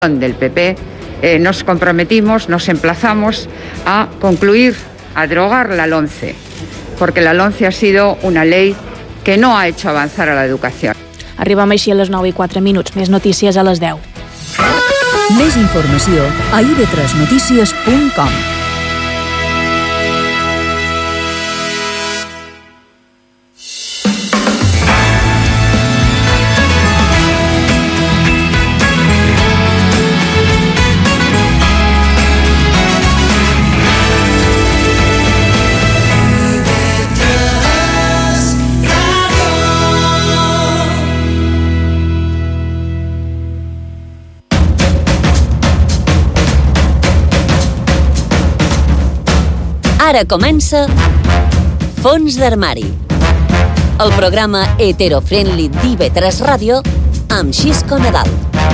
del PP nos comprometimos, nos emplazamos a concluir, a derogar la LOMCE, porque la LOMCE ha sido una ley que no ha hecho avanzar a la educación. Arribem així a les 9:04. Més notícies a les 10. Més informació a ib3notícies.com. Ara comença Fons d'Armari, el programa heterofriendly d'IB3 Ràdio amb Xisco Nadal.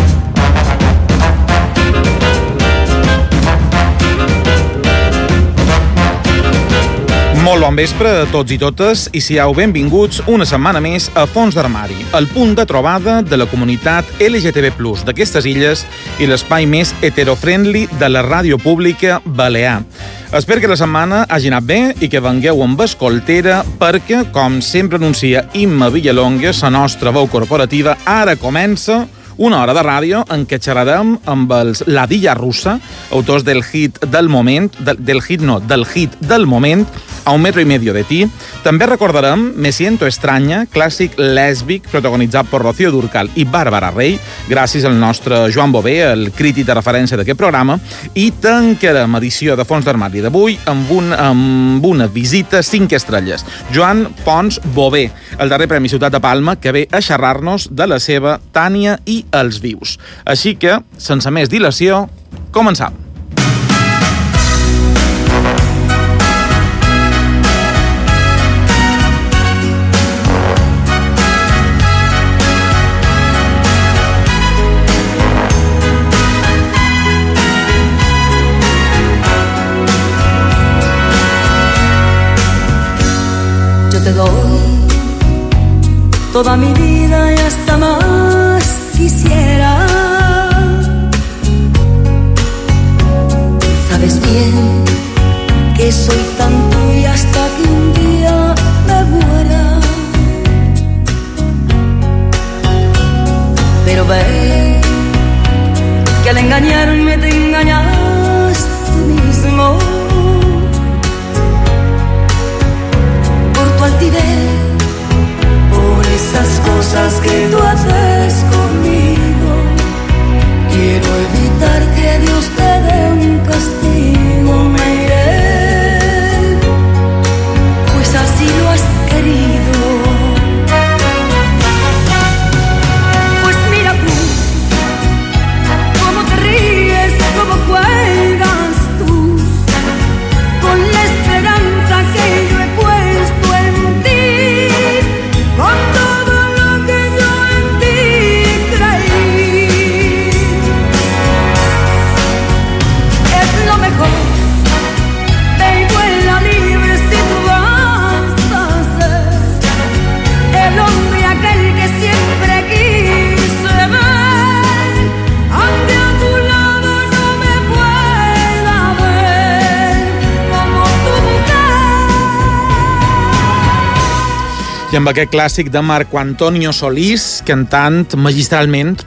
Molt bon vespre a tots i totes i siau benvinguts una setmana més a Fons d'Armari, el punt de trobada de la comunitat LGTB+ d'aquestes illes i l'espai més heterofriendly de la ràdio pública balear. Espero que la setmana hagi anat bé i que vengueu amb escoltera perquè, com sempre anuncia Imma Villalonga, la nostra veu corporativa, ara comença una hora de ràdio en què xerrarem amb els Ladilla Russa, autors del hit del moment, del hit del moment, A un metro y medio de ti. També recordarem Me siento extraña, clàssic lèsbic protagonitzat per Rocío Dúrcal i Bàrbara Rey, gràcies al nostre Joan Bové, el crític de referència d'aquest programa, i tancarem edició de Fons d'Armari d'avui amb una visita 5 estrelles. Joan Pons Bové, el darrer Premi Ciutat de Palma, que ve a xerrar-nos de la seva Tània i els vius. Així que, sense més dilació, començam. Yo te doy toda mi vida y hasta más quisiera. Sabes bien que soy tan tuya hasta que un día me muera. Pero ve que al engañarme te engañas tú mismo. Por tu altivez, por esas cosas que tú haces conmigo, quiero evitar que Dios te dé un castigo. Me iré, pues así lo has querido. Pues mira tú, cómo te ríes, cómo cuelgas tú, con la esperanza que yo he puesto en ti, con todo lo que yo en ti creí. Es lo mejor, ve y vuela libre si tú vas a ser el hombre aquel que siempre quise ver, aunque a tu lado no me pueda ver como tu mujer. I amb aquest clàssic de Marco Antonio Solís, cantat magistralment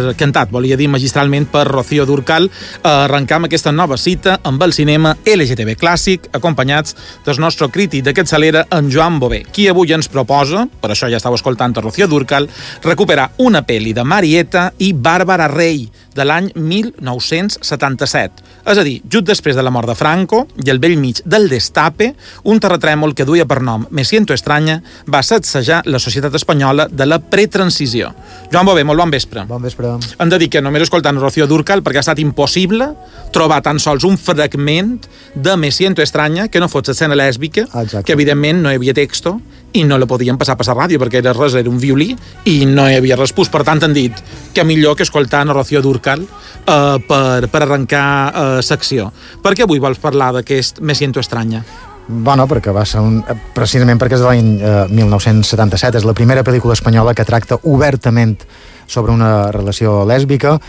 per Rocío Dúrcal, arrencam aquesta nova cita amb el cinema LGTB clàssic, acompanyats del nostre crític de capçalera, en Joan Bové, qui avui ens proposa, per això ja estàu escoltant a Rocío Dúrcal, recuperar una pel·li de Marieta i Bàrbara Rey, de l'any 1977. És a dir, just després de la mort de Franco i al bell mig del Destape, un terratrèmol que duia per nom Me siento extraña va sacsejar la societat espanyola de la pretransició. Joan Bové, molt bon vespre. Bon vespre. Hem de dir que només escoltant Rocío Dúrcal perquè ha estat impossible trobar tan sols un fragment de Me siento extraña que no fos escena lèsbica, exacte, que evidentment no hi havia texto i no la podien passar per la ràdio perquè era un violí i no hi havia res. Per tant, han dit que millor que escoltar a Rocío Dúrcal per arrencar secció. Per què avui vols parlar d'aquest Me siento extraña? Bueno, perquè va ser precisament perquè és de l'any 1977, és la primera pel·lícula espanyola que tracta obertament sobre una relació lèsbica.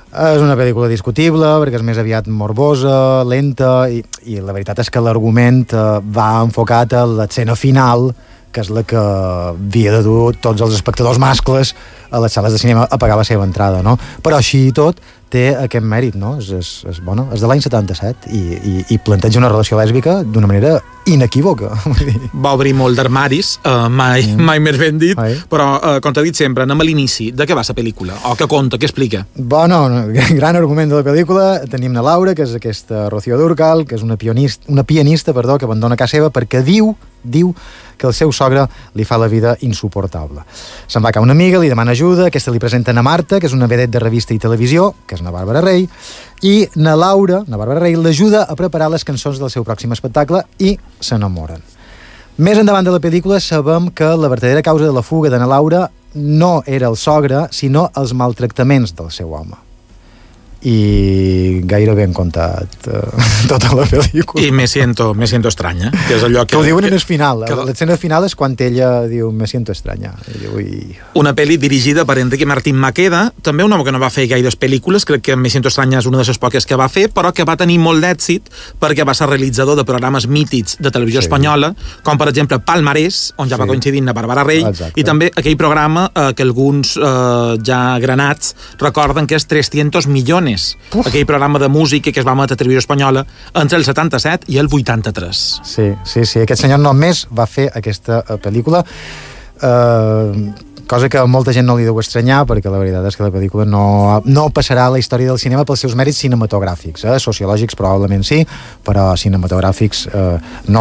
És una pel·lícula discutible perquè és més aviat morbosa, lenta i la veritat és que l'argument va enfocat a l'escena final, que és la que havia de dur tots els espectadors mascles a les sales de cinema a pagar la seva entrada, no? Però així i tot té aquest mèrit, no? És de l'any 77 i planteja una relació lèsbica d'una manera inequívoca. Va obrir molt d'armaris, mai més ben dit, però, com t'he dit sempre, anem a l'inici. De què va la pel·lícula? O què conta, què explica? Bueno, gran argument de la pel·lícula. Tenim na Laura, que és aquesta Rocío Dúrcal, que és una pianista que abandona casa seva perquè diu que el seu sogre li fa la vida insuportable. Se'n va a una amiga, li demana ajuda, aquesta li presenta na Marta, que és una vedet de revista i televisió, que és na Bàrbara Rey, i na Laura, na Bàrbara Rey, l'ajuda a preparar les cançons del seu pròxim espectacle i s'enamoren. Més endavant de la pel·lícula sabem que la verdadera causa de la fuga de na Laura no era el sogre, sinó els maltractaments del seu home. I gairebé han contat tota la pel·lícula. I me siento estranya, que és allò que ho diuen en el final. L'escena final és quan ella diu me siento estranya. Una pel·li dirigida per Enrique Martín Maqueda, també un home que no va fer gaires pel·lícules, crec que Me siento estranya és una de les poques que va fer, però que va tenir molt d'èxit perquè va ser realitzador de programes mítics de televisió espanyola, com per exemple Palmarès, on ja va coincidir la Bàrbara Rey, i també aquell programa que alguns ja granats recorden que és 300 millones. Aquell programa de música que es va emetre a televisió espanyola entre el 77 i el 83. Sí, aquest senyor només va fer aquesta pel·lícula, cosa que a molta gent no li deu estranyar, perquè la veritat és que la pel·lícula no passarà a la història del cinema pels seus mèrits cinematogràfics, sociològics probablement sí, però cinematogràfics no.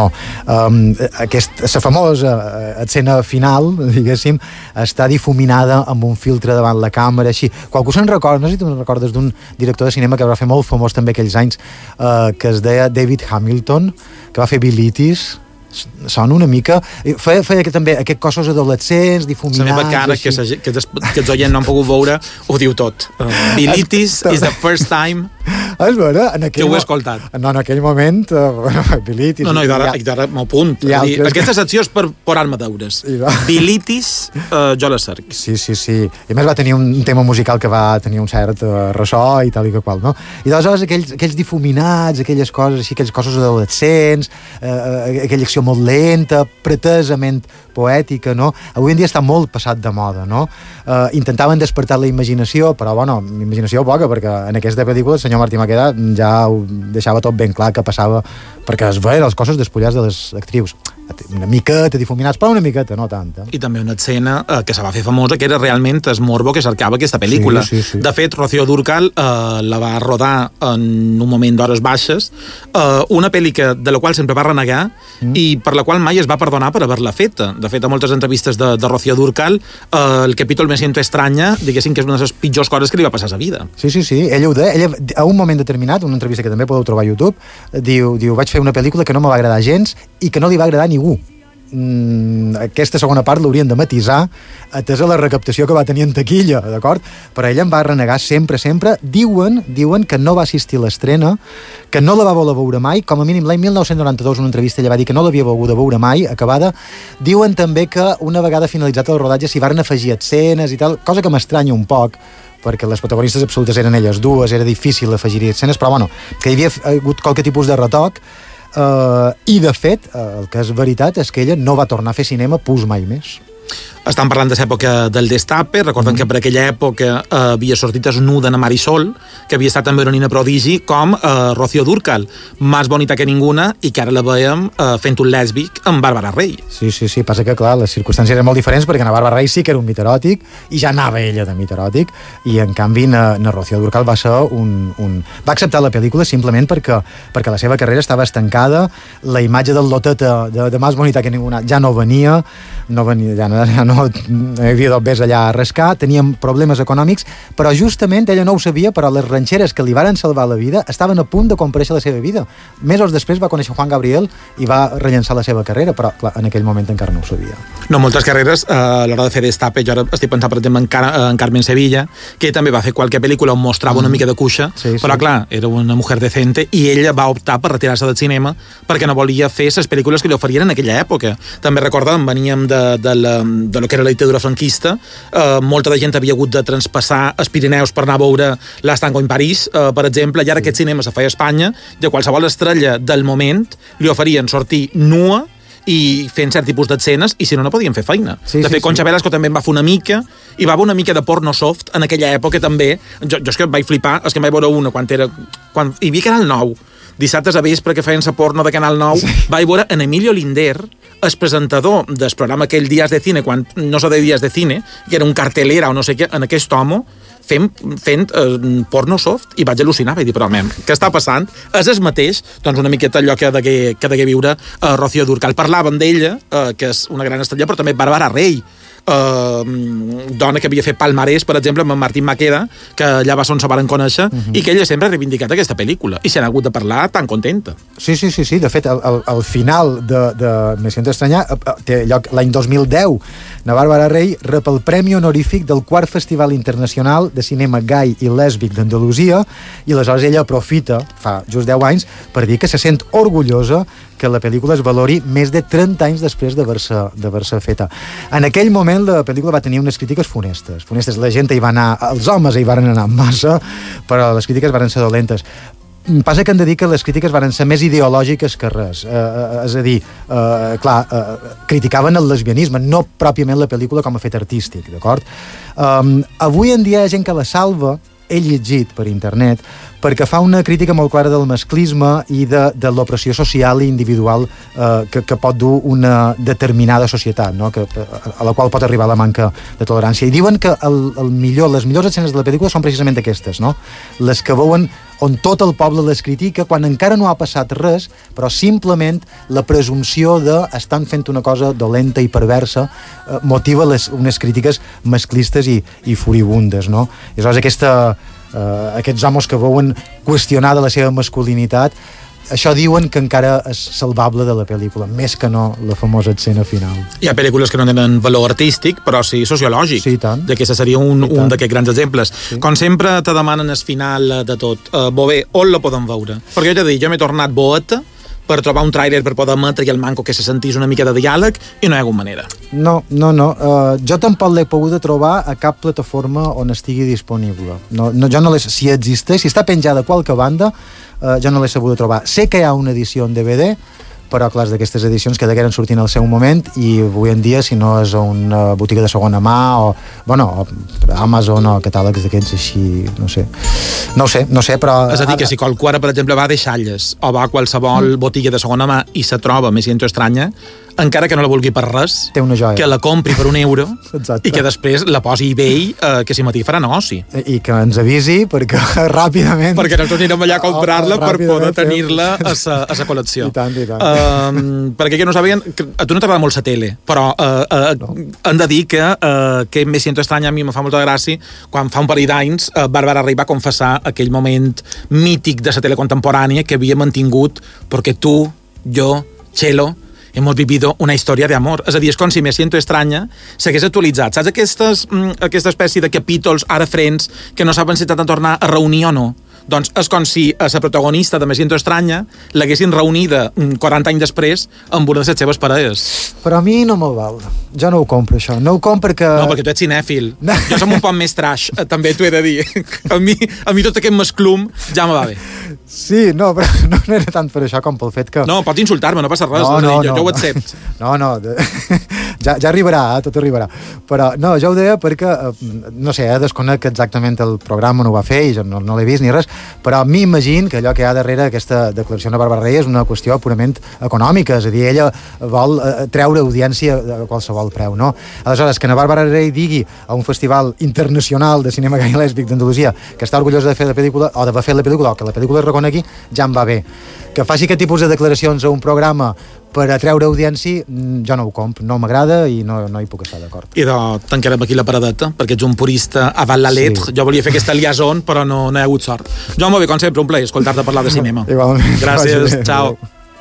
La famosa escena final, diguéssim, està difuminada amb un filtre davant la càmera, així. Qualcú se'n recorda, no sé si tu recordes d'un director de cinema que va fer molt famós també aquells anys, que es deia David Hamilton, que va fer Bilitis. Sona una mica, feia també aquests cossos adolescents difuminats. La meva cara, que els oients no han pogut veure, ho diu tot. Bilitis is the first time que ho he escoltat. No, en aquell moment Bilitis... No, i d'ara m'ho apunt. Aquesta secció és per posar-me deures. Bilitis, jo la cerc. Sí. I a més va tenir un tema musical que va tenir un cert ressò i tal i que qual, no? I d'aleshores aquells difuminats, aquelles coses així, aquells cossos adolescents, aquella acció molt lenta, pretesament poètica, no? Avui en dia està molt passat de moda, no? Intentaven despertar la imaginació, però, bueno, imaginació poca, perquè en aquesta pel·lícula el senyor Martí Maqueda ja ho deixava tot ben clar que passava, perquè es veien els cossos despullats de les actrius. Una miqueta difuminats, però una miqueta, no tanta. I també una escena que se va fer famosa, que era realment el morbo que cercava aquesta pel·lícula. Sí. De fet, Rocío Dúrcal la va rodar en un moment d'hores baixes, una pel·li de la qual sempre va renegar i per la qual mai es va perdonar per haver-la feta. De fet, a moltes entrevistes de Rocío Dúrcal, el capítol Me siento estranya, diguéssim que és una de les pitjors coses que li va passar a sa vida. Sí, ella ho deia. Ella, a un moment determinat, una entrevista que també podeu trobar a YouTube, diu, vaig fer una pel·lícula que no me va agradar gens i que no li va agradar a ningú. Aquesta segona part l'haurien de matisar atesa la recaptació que va tenir en taquilla, d'acord? Però ella em va renegar sempre. Diuen que no va assistir a l'estrena, que no la va voler veure mai, com a mínim l'any 1992 una entrevista ella va dir que no l'havia volgut veure mai, acabada. Diuen també que una vegada finalitzat el rodatge s'hi van afegir escenes i tal, cosa que m'estranya un poc, perquè les protagonistes absolutes eren elles dues, era difícil afegir-hi escenes, però bueno, que hi havia hagut qualque tipus de retoc. I de fet, el que és veritat és que ella no va tornar a fer cinema mai més. Estan parlant de l'època del Destape, recordem que per aquella època havia sortit desnuda a Marisol, que havia estat també una nina prodigi, com Rocío Dúrcal, més bonita que ninguna, i que ara la veiem fent un lèsbic amb Bàrbara Rey. Sí, passa que, clar, les circumstàncies eren molt diferents, perquè na Bàrbara Rey sí que era un mit eròtic, i ja anava ella de mit eròtic, i en canvi na Rocío Dúrcal va ser va acceptar la pel·lícula simplement perquè la seva carrera estava estancada, la imatge del loteta de més bonita que ninguna ja no venia, ja no hi havia d'obès allà a rascar, teníem problemes econòmics, però justament ella no ho sabia, però les ranxeres que li varen salvar la vida estaven a punt de comparèixer la seva vida. Mesos després va conèixer Juan Gabriel i va rellençar la seva carrera, però clar, en aquell moment encara no ho sabia. No, moltes carreres, a l'hora de fer Destape, jo ara estic pensant, per exemple, en Carmen Sevilla, que també va fer qualque pel·lícula on mostrava una mica de cuixa, però clar, era una mujer decente, i ella va optar per retirar-se del cinema perquè no volia fer les pel·lícules que li oferien en aquella època. També recordem, veníem de lo que era la dictadura franquista, molta de gent havia hagut de transpassar els Pirineus per anar a veure l'Estango en París, per exemple, i ara aquest cinema se feia a Espanya, i a qualsevol estrella del moment li oferien sortir nua i fent cert tipus d'escenes, i si no, no podien fer feina. De fet, Concha Velasco també en va fer una mica, i va haver una mica de porno soft en aquella època també. Jo és que vaig flipar, és que em vaig veure una quan hi havia Canal 9, dissabtes a vespre que feien la porno de Canal 9, vaig veure en Emilio Linder, el presentador del programa aquell Días de Cine, quan no se deia Días de Cine, que era un cartelera o no sé què, en aquest home, fent porno soft, i vaig al·lucinar, vaig dir, però, què està passant? És el mateix, doncs una miqueta allò que degué viure Rocío Dúrcal. Parlàvem d'ella, que és una gran estrella, però també Bàrbara Rey, dona que havia fet Palmarès, per exemple, amb en Martín Maqueda, que allà va on se van conèixer, i que ella sempre ha reivindicat aquesta pel·lícula, i se n'ha hagut de parlar tan contenta. Sí. De fet, el final de Me siento estranya té lloc l'any 2010. La Bàrbara Rey rep el Premi Honorífic del 4 Festival Internacional de Cinema Gai i Lèsbic d'Andalusia, i aleshores ella aprofita, fa just 10 anys, per dir que se sent orgullosa que la pel·lícula es valori més de 30 anys després d'haver-se feta. En aquell moment la pel·lícula va tenir unes crítiques funestes. La gent hi va anar, els homes hi van anar massa, però les crítiques van ser dolentes. Passa que hem de dir que les crítiques van ser més ideològiques que res. És a dir, criticaven el lesbianisme, no pròpiament la pel·lícula com a fet artístic, d'acord? Avui en dia hi ha gent que la salva, he llegit per internet, perquè fa una crítica molt clara del masclisme i de l'opressió social i individual que pot dur una determinada societat, no? A la qual pot arribar la manca de tolerància. I diuen que les millors escenes de la pel·lícula són precisament aquestes, no? Les que veuen on tot el poble les critica quan encara no ha passat res, però simplement la presumpció d'estan fent una cosa dolenta i perversa motiva unes crítiques masclistes i furibundes, no? I aleshores aquests homes que veuen qüestionada la seva masculinitat, això diuen que encara és salvable de la pel·lícula, més que no la famosa escena final. Hi ha pel·lícules que no tenen valor artístic, però sí sociològic. Sí, tant. D'aquesta seria un d'aquests grans exemples. Sí. Com sempre te demanen el final de tot. Bé, on la podem veure? Perquè jo t'he dit, jo m'he tornat boeta per trobar un tràiler per poder emetre i el manco que se sentís una mica de diàleg, i no hi ha hagut manera. No. Jo tampoc l'he pogut trobar a cap plataforma on estigui disponible. Jo no si existeix, si està penjada a qualque banda, jo no l'he sabut trobar. Sé que hi ha una edició en DVD, però clar, d'aquestes edicions que degueren sortint al seu moment, i avui en dia, si no és a una botiga de segona mà o Amazon o catàlegs d'aquests així, no sé, però... És a dir, que si qualcú ara, per exemple, va a Deixalles o va a qualsevol botiga de segona mà i se troba Me siento estranya, encara que no la vulgui per res, té una joia. Que la compri per €1 Exacte. I que després la posi a eBay, que si matí farà negoci. I que ens avisi perquè ràpidament... Perquè nosaltres anirem allà a comprar-la per poder tenir-la a sa col·lecció. I tant. Perquè que no sabien... A tu no t'agrada molt la tele, però hem de dir que Me siento estranya a mi me fa molta gràcia quan fa un parell d'anys Bàrbara Rey va confessar aquell moment mític de la tele contemporània que havia mantingut perquè tu, jo, Chelo, hemos vivido una història d'amor. És a dir, és com si Me siento estranya s'hagués actualitzat. Saps aquesta espècie de capítols, ara frens, que no saben si t'han de tornar a reunir o no? Doncs és com si a la protagonista de Me siento estranya l'haguessin reunida 40 anys després amb una de les seves parelles. Però a mi no me'l val. Jo no ho compro, això. No ho compro perquè... No, perquè tu ets cinèfil. Jo som un poc més trash, també t'ho he de dir. A mi tot aquest masclum ja me va bé. Sí, no, però no era tant per això com pel fet que... No, pots insultar-me, no passa res. Jo ho accepto. No, ja arribarà, tot arribarà. Però no, jo ho deia perquè, no sé, desconec exactament el programa, no ho va fer i jo no l'he vist ni res, però m'imagino que allò que hi ha darrere aquesta declaració de Bàrbara Rey és una qüestió purament econòmica, és a dir, ella vol treure audiència a qualsevol preu, no? Aleshores, que la Bàrbara Rey digui a un festival internacional de cinema gai i lèsbic d'Andalusia que està orgullosa de fer la pel·lícula, o d'haver fet la pel·lícula, o que la pel·lícula es reconegui, ja em va bé. Que faci aquest tipus de declaracions a un programa per atreure audiència, jo no ho compro, no m'agrada i no hi puc estar d'acord. I tancarem aquí la paradeta, perquè ets un purista avant la lettre. Jo volia fer aquesta liaison, però no hi ha hagut sort. Jo, molt bé, com sempre, un plaer escoltar-te parlar de cinema. Igualment. Gràcies, ciao.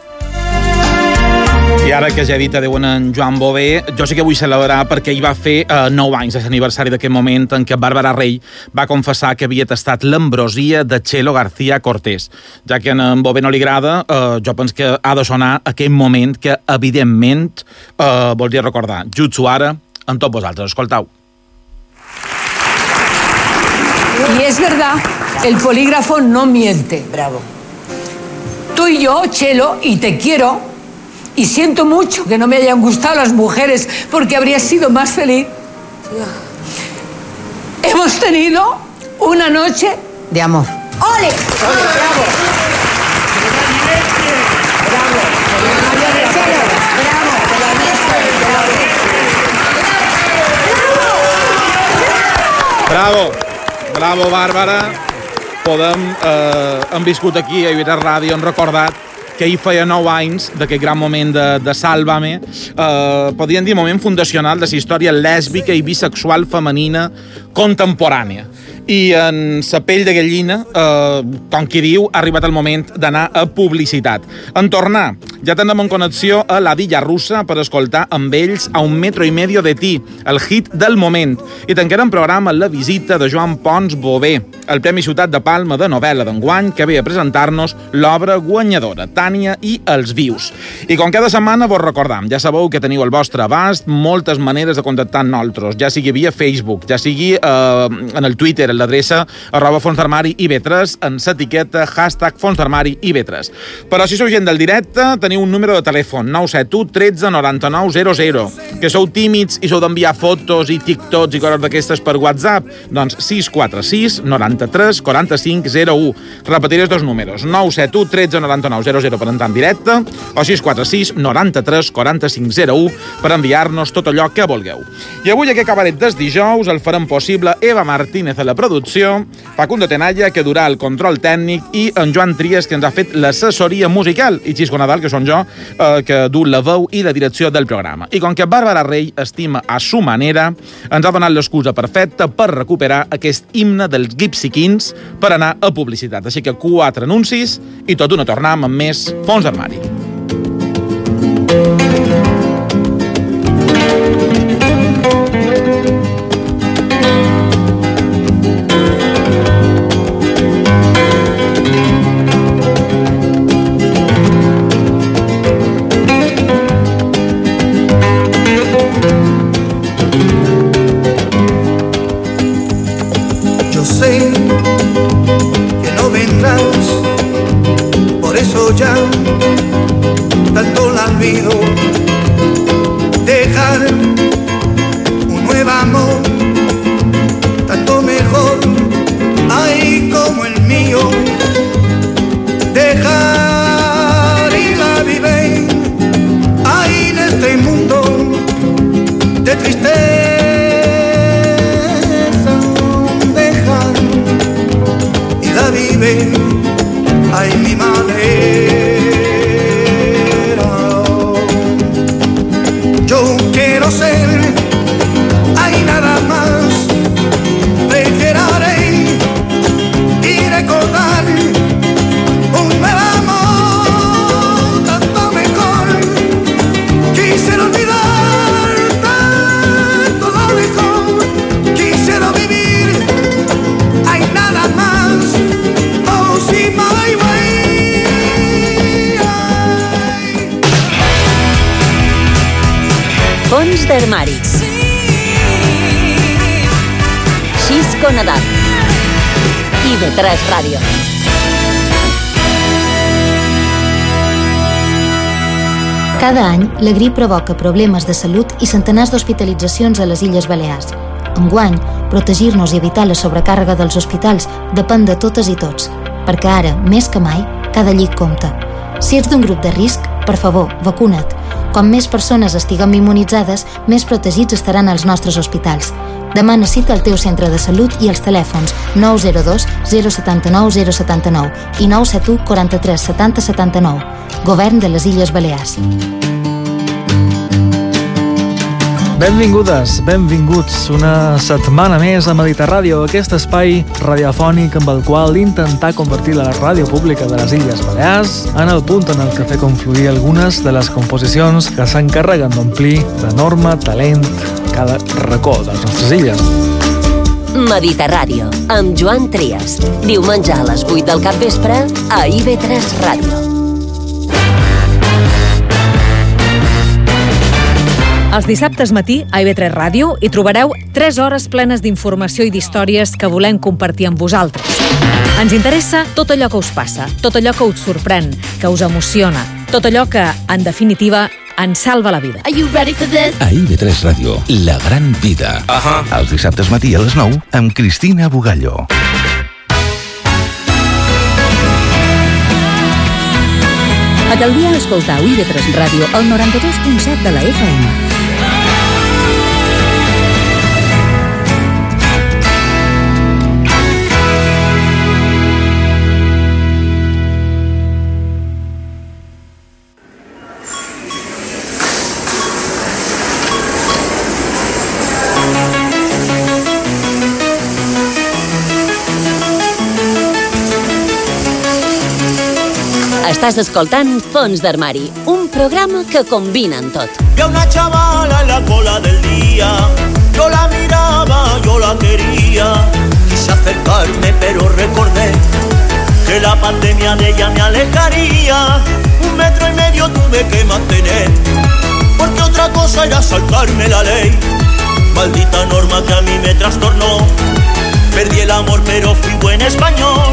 I ara que ja he dit adeu en Joan Bové, jo sí que vull celebrar perquè ell va fer 9 anys, és l'aniversari d'aquest moment en què Bàrbara Rey va confessar que havia tastat l'ambrosia de Chelo García Cortés. Ja que a en Bové no li agrada, jo penso que ha de sonar aquell moment que, evidentment, voldria recordar. Jutsuara, amb tots vosaltres. Escoltau. Y es verdad, el polígrafo no miente. Bravo. Tú y yo, Chelo, y te quiero, y siento mucho que no me hayan gustado las mujeres, porque habría sido más feliz. Hemos tenido una noche de amor. ¡Ole! ¡Bravo! Bravo! Bravo, Bàrbara. Hem viscut aquí a IB3 Ràdio, hem recordat que ahir feia 9 anys d'aquest gran moment de Sálvame. Podríem dir moment fundacional de la història lèsbica i bisexual femenina contemporània. I en sa pell de gallina, com qui diu, ha arribat el moment d'anar a publicitat. En tornar, ja tenem en connexió a la Dilla Russa per escoltar amb ells A 1,5 metros de ti, el hit del moment. I tancarem programa la visita de Joan Pons Bové, el Premi Ciutat de Palma de novel·la d'enguany, que ve a presentar-nos l'obra guanyadora, Tània i els vius. I com cada setmana vos recordam, ja sabeu que teniu al vostre abast moltes maneres de contactar amb nosaltres, ja sigui via Facebook, ja sigui en el Twitter, l'adreça @fonsdarmari IB3, en l'etiqueta #fonsdarmari IB3. Però si sou gent del directe, teniu un número de telèfon, 971 13 99 00. Que sou tímids i sou d'enviar fotos i TikToks i coses d'aquestes per WhatsApp, doncs 646 93 45 01. Repetiré els dos números, 971 13 99 00 per entrar en directe o 646 93 45 01 per enviar-nos tot allò que vulgueu. I avui aquest cabaret des dijous el farem possible Eva Martínez a la producció, Facundo Tenalla, que durà el control tècnic, i en Joan Trias, que ens ha fet l'assessoria musical, i Xisco Nadal, que són jo, que du la veu i la direcció del programa. I com que Bàrbara Rey estima a su manera, ens ha donat l'excusa perfecta per recuperar aquest himne dels Gypsy Kings per anar a publicitat. Així que 4 anuncis i tot una tornam amb més Fons d'Armari. Dejar un nuevo amor, tanto mejor, ay, como el mío. Dejar y la vive, ay, en este mundo de tristeza. Dejar y la vive, ay, mi madre. Quiero ser, hay nada más, preferiré y recordar un nuevo amor, tanto mejor. Quisiera olvidar tanto lo mejor, quisiera vivir, hay nada más, oh sí, my way. Fons d'Armari. Xisco Nadal. IB3 Ràdio. Cada any, la grip provoca problemes de salut i centenars d'hospitalitzacions a les Illes Balears. Enguany, protegir-nos i evitar la sobrecàrrega dels hospitals depèn de totes i tots, perquè ara, més que mai, cada llit compta. Si ets d'un grup de risc, per favor, vacuna't. Com més persones estiguem immunitzades, més protegits estaran als nostres hospitals. Demana cita al teu centre de salut i els telèfons 902 079 079 i 971 43 70 79. Govern de les Illes Balears. Benvingudes, benvinguts una setmana més a Mediterràdio, aquest espai radiofònic amb el qual intentar convertir la ràdio pública de les Illes Balears en el punt en el que fer confluir algunes de les composicions que s'encarreguen d'omplir d'enorme talent cada racó de les nostres illes. Mediterràdio, amb Joan Trias. Diumenge a les 8 del capvespre a IB3 Ràdio. Els dissabtes matí a IB3 Ràdio hi trobareu 3 hores plenes d'informació i d'històries que volem compartir amb vosaltres. Ens interessa tot allò que us passa, tot allò que us sorprèn, que us emociona, tot allò que, en definitiva, ens salva la vida. A IB3 Ràdio, la gran vida. Els dissabtes matí a les 9 amb Cristina Bugallo. Aquel dia escoltau IB3 Ràdio al 92.7 de la FM. Estàs escoltant Fons d'Armari, un programa que combina en tot. Vi a una chavala en la cola del día, yo la miraba, yo la quería, quise acercarme pero recordé que la pandemia de ella me alejaría, 1,5 metros tuve que mantener, porque otra cosa era saltarme la ley, maldita norma que a mí me trastornó, perdí el amor pero fui buen español.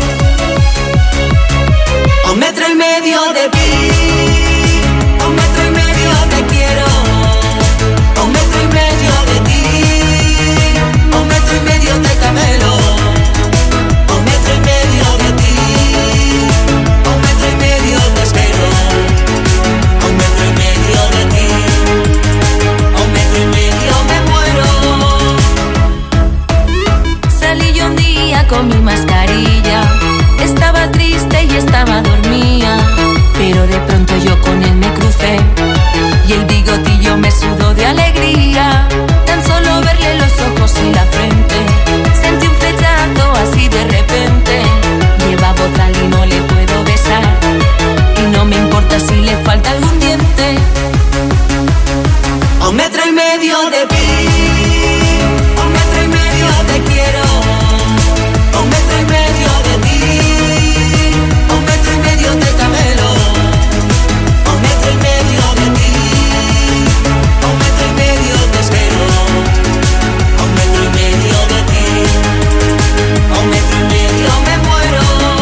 A 1,5 metros de ti, a 1,5 metros te quiero, a 1,5 metros de ti, a 1,5 metros te camelo, a 1,5 metros de ti, a 1,5 metros te espero, a 1,5 metros de ti, a 1,5 metros me muero. Salí yo un día con mi mascarilla, estaba triste y estaba dormida, pero de pronto yo con él me crucé y el bigotillo me sudó de alegría. Tan solo verle los ojos y la frente, sentí un flechazo así de repente. Lleva botal y no le puedo besar, y no me importa si le falta algún diente. A 1,5 metros de ti, a 1,5 metros te quiero, a 1,5 metros de ti, a 1,5 metros te camelo, a 1,5 metros de ti, a 1,5 metros te espero, a 1,5 metros de ti, a 1,5 metros me muero.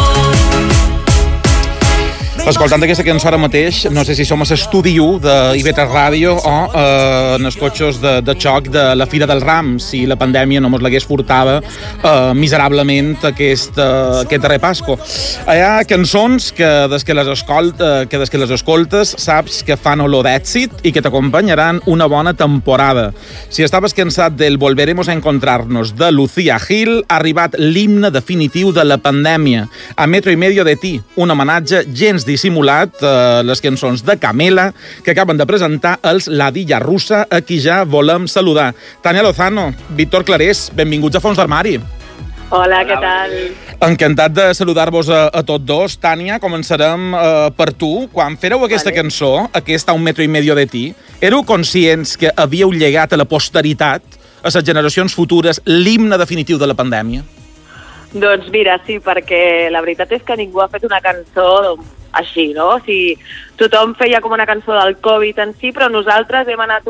Escoltant aquesta cançó ara mateix, no sé si som a l'estudi 1 de IB3 Ràdio o en els cotxes de xoc de la Fira del Ram, si la pandèmia no mos l'hagués furtada miserablement aquest darrer Pasco. Hi ha cançons que des que les escoltes saps que fan olor d'èxit i que t'acompanyaran una bona temporada. Si estaves cansat del Volveremos a encontrarnos de Lucía Gil, ha arribat l'himne definitiu de la pandèmia, A 1,5 metros de ti, un homenatge gens dissimulat a les cançons de Camela que acaben de presentar els La Dilla Russa, a qui ja volem saludar. Tània Lozano, Víctor Clarés, benvinguts a Fons d'Armari. Hola, què tal? Encantat de saludar-vos a tots dos. Tània, començarem per tu. Quan fèreu aquesta cançó, aquesta A 1,5 metros de ti, éreu conscients que havíeu llegat a la posteritat, a les generacions futures, l'himne definitiu de la pandèmia? Doncs mira, sí, perquè la veritat és que ningú ha fet una cançó així, no? O sigui, tothom feia com una cançó del Covid en si, però nosaltres hem anat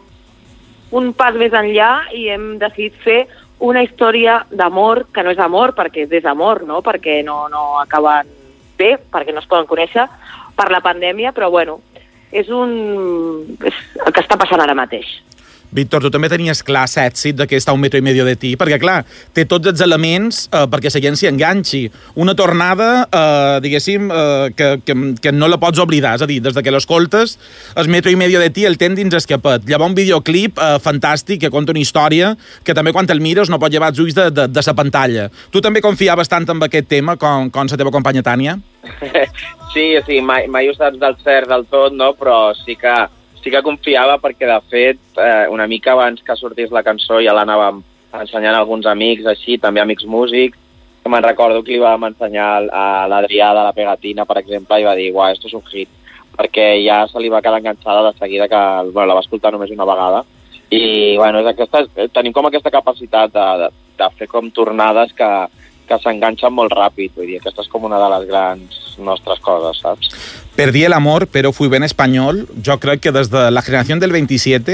un pas més enllà i hem decidit fer una història d'amor, que no és amor perquè és desamor, no? Perquè no acaben bé, perquè no es poden conèixer per la pandèmia, però bueno, és el que està passant ara mateix. Víctor, tu també tenies clar l'èxit d'aquesta A 1,5 metros de ti, perquè, clar, té tots els elements perquè la gent s'hi enganxi. Una tornada, diguéssim, que no la pots oblidar. És a dir, des que l'escoltes, el 1,5 metros de ti el tens dins el capet. Llavors un videoclip fantàstic que conta una història que també quan te'l mires no pots llevar els ulls de la pantalla. Tu també confiaves tant en aquest tema com la teva companya Tània? Sí, mai ho saps del cert del tot, no? Però sí que confiava perquè, de fet, una mica abans que sortís la cançó ja l'anàvem ensenyant a alguns amics, així, també amics músics, que me'n recordo que li vam ensenyar a l'Adrià de la Pegatina, per exemple, i va dir, uau, esto és un hit, perquè ja se li va quedar enganxada de seguida que la va escoltar només una vegada. I, bueno, tenim com aquesta capacitat de fer com tornades que s'enganxen molt ràpid, vull dir, aquesta és com una de les grans nostres coses, saps? Perdí el amor, pero fui buen español. Yo creo que desde la generación del 27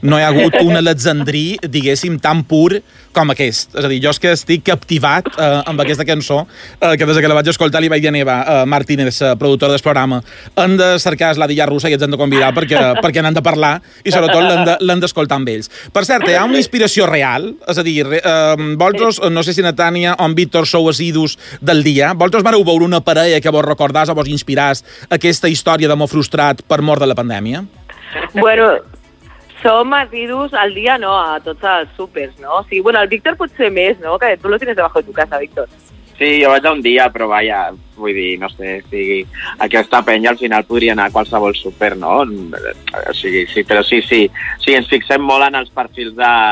no hi ha hagut un alexandrí, diguéssim, tan pur com aquest. És a dir, jo és que estic captivat amb aquesta cançó, que des que la vaig escoltar li vaig dir a Neva Martínez, productora del programa, hem de cercar la Dilla Russa i ens hem de convidar perquè n'han de parlar i sobretot l'hem d'escoltar amb ells. Per cert, hi ha una inspiració real, és a dir, vosaltres, no sé si Natània o en Víctor sou assidus del dia, vosaltres vareu veure una parella que vos recordàs o vos inspiràs aquesta història d'amor frustrat per mort de la pandèmia? Bueno, som assidus al dia, no, a tots els súpers, no? O sigui, bueno, el Víctor potser més, no? Que tu lo tienes debajo de tu casa, Víctor. Sí, jo vaig a un dia, però vaja, vull dir, no sé, si aquesta penya al final podria anar a qualsevol súper, no? O sigui, sí, però sí, ens fixem molt en els perfils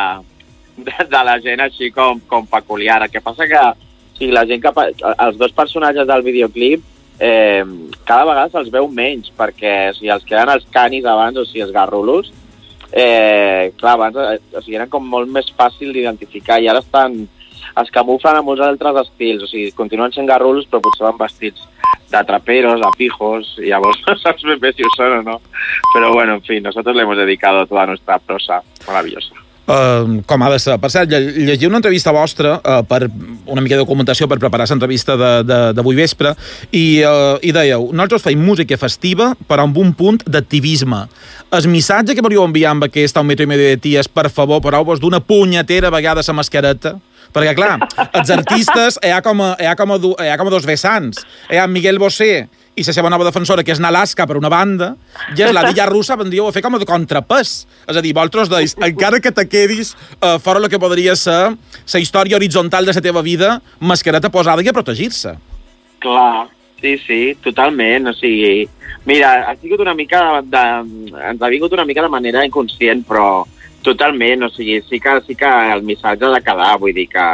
de la gent així com peculiar. El que passa que la gent els dos personatges del videoclip cada vegada se'ls veu menys, perquè els que eren els canis abans, o sigui, els garrulos, clar, abans eren com molt més fàcil d'identificar i ara es camuflen amb uns altres estils, o sigui, continuen sent garrulos però potser van vestits de traperos, de pijos, y llavors no saps ben bé si ho són o no. Però bueno, en fi, nosotros le hemos dedicado toda nuestra prosa maravillosa. Com ha de ser. Per cert, llegia una entrevista vostra per una mica de documentació per preparar l'entrevista d'avui vespre i dèieu, nosaltres feim música festiva però amb un punt d'activisme. El missatge que volíeu enviar amb aquest Un metro y medio de ti és, per favor, pareu-vos d'una punyetera vegada la mascareta, perquè clar, els artistes hi ha com dos vessants. Hi ha Miguel Bosé i la seva nova defensora, que és Nalaska, per una banda, i és la Dilla Russa, vendríeu a fer com de contrapès. És a dir, vosaltres deis, encara que te quedis fora el que podria ser la història horitzontal de la teva vida, mascareta posada i a protegir-se. Clar, sí, totalment. O sigui, mira, ens ha vingut una mica de manera inconscient, però totalment, o sigui, sí que el missatge ha de quedar, vull dir que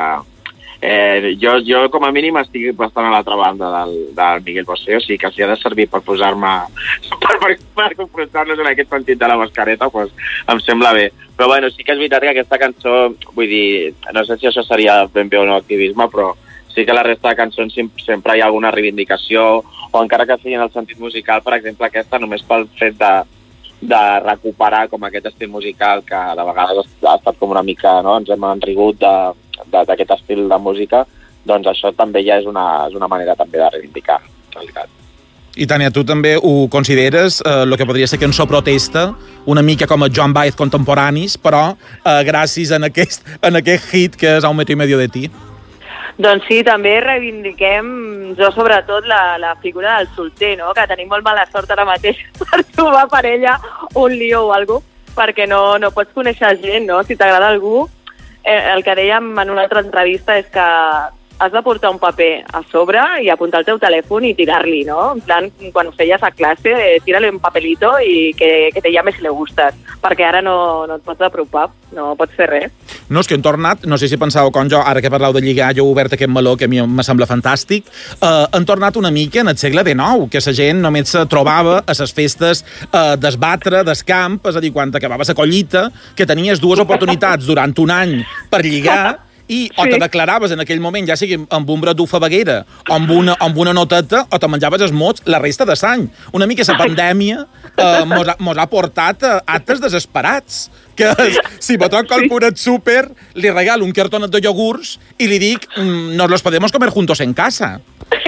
jo com a mínim estic bastant a l'altra banda del Miguel Bosé, o sigui que si ha de servir per posar-me per confrontar-nos en aquest sentit de la mascareta, doncs em sembla bé. Però bueno, sí que és veritat que aquesta cançó, vull dir, no sé si això seria ben bé o no activisme, però sí que la resta de cançons sempre hi ha alguna reivindicació, o encara que sigui en el sentit musical, per exemple aquesta, només pel fet de recuperar com aquest estil musical que de vegades ha estat com una mica, no? Ens hem enrigut d'aquest estil de música, doncs això també ja és una manera també de reivindicar, en realitat. I Tània, tu també ho consideres el que podria ser cançó protesta, una mica com a Joan Baez contemporanis, però gràcies a aquest hit que és A un metro y medio de ti? Doncs sí, també reivindiquem, jo sobretot, la figura del solter, no? Que tenim molt mala sort ara mateix per trobar parella, un lío o alguna cosa, perquè no pots conèixer gent, no? Si t'agrada algú, el que dèiem en una altra entrevista és que has de portar un paper a sobre i apuntar el teu telèfon i tirar-li, no? En plan, quan ho feies a classe, tira-li un papelito i que te llame si le gustes, perquè ara no et pots apropar, no pots fer res. No, és que hem tornat, no sé si pensàveu com jo, ara que parleu de lligar, jo he obert aquest meló que a mi me sembla fantàstic, hem tornat una mica en el segle XIX, que la gent només se trobava a les festes d'esbatre, d'escamp, és a dir, quan acabava la collita, que tenies dues oportunitats durant un any per lligar, i o te declaraves en aquell moment, ja sigui amb un bret d'ufabaguera o amb una noteta, o te menjaves els mots la resta de l'any. Una mica la pandèmia mos ha portat actes desesperats, que si me toca el curet súper, li regalo un cartonet de iogurts i li dic, nos los podemos comer juntos en casa.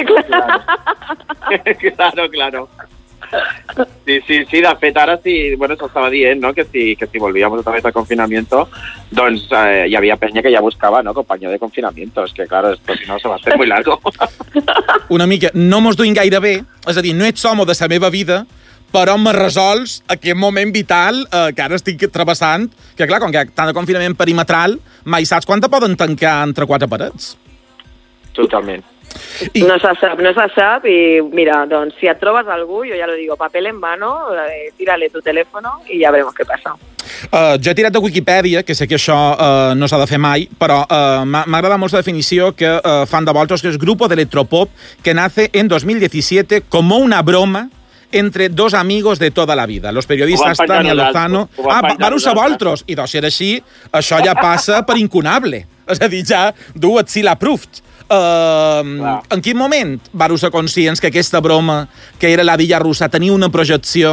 Claro. Sí, de fet, ara sí, bueno, s'estava dient, ¿no? que si volvíamos otra vez al confinamiento, doncs hi havia penya que ja buscava, ¿no? Compañía de confinamiento. Es que, claro, esto si no se va a hacer muy largo. Una mica, no mos duim gaire bé, és a dir, no ets home de la meva vida, però me resols aquest moment vital que ara estic travessant, que clar, com que tant de confinament perimetral, mai saps quan te poden tancar entre quatre parets. Totalment. No se sap i mira, doncs si et trobes algú, jo ja lo digo, papel en mano, tírale tu teléfono i ja veremos què passa. Jo he tirat de Wikipedia, que sé que això no s'ha de fer mai, però m'ha agradat molt la definició que fan de vosaltres, que és grupo de electropop que nace en 2017 como una broma entre dos amigos de toda la vida. Los periodistas Tania Lozano... van usar vosaltres. I doncs, si era així, això ja passa per incunable. És a dir, ja du et seal approved. En quin moment vareu ser conscients que aquesta broma, que era la Dilla Russa, tenia una projecció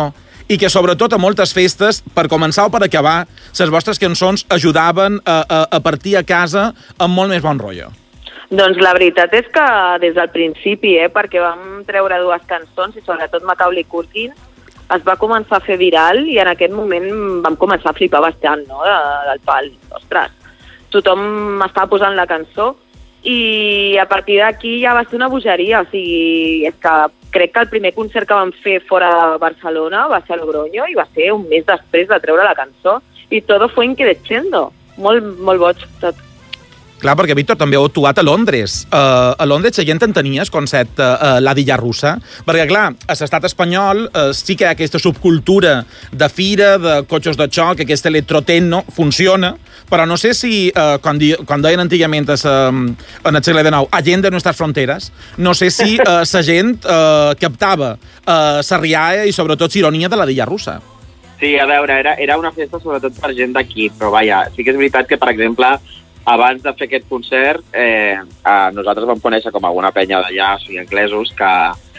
i que sobretot a moltes festes, per començar o per acabar, les vostres cançons ajudaven a partir a casa amb molt més bon rotllo. Doncs la veritat és que des del principi, perquè vam treure 2 cançons i sobretot Macaulay Culkin es va començar a fer viral i en aquest moment vam començar a flipar bastant, no?, del pal. Ostres, tothom estava posant la cançó i a partir d'aquí ja va ser una bogeria. O sigui, és que crec que el primer concert que vam fer fora de Barcelona va ser a Logroño i va ser un mes després de treure la cançó i todo fue increciendo. Molt, molt boig tot. Clar, perquè, Víctor, també heu actuat a Londres. A Londres la gent entenia el concepte la dilla russa, perquè, clar, a l'estat espanyol sí que hi ha aquesta subcultura de fira, de cotxes de xoc, aquest electrotecno, funciona, però no sé si, quan deien antigament en el segle XIX, a gent de nostres fronteres, no sé si la gent captava la rialla i sobretot l'ironia de la dilla russa. Sí, a veure, era una festa sobretot per gent d'aquí, però vaja, sí que és veritat que, per exemple, abans de fer aquest concert, nosaltres vam conèixer com alguna penya d'allà, o sigui, anglesos, que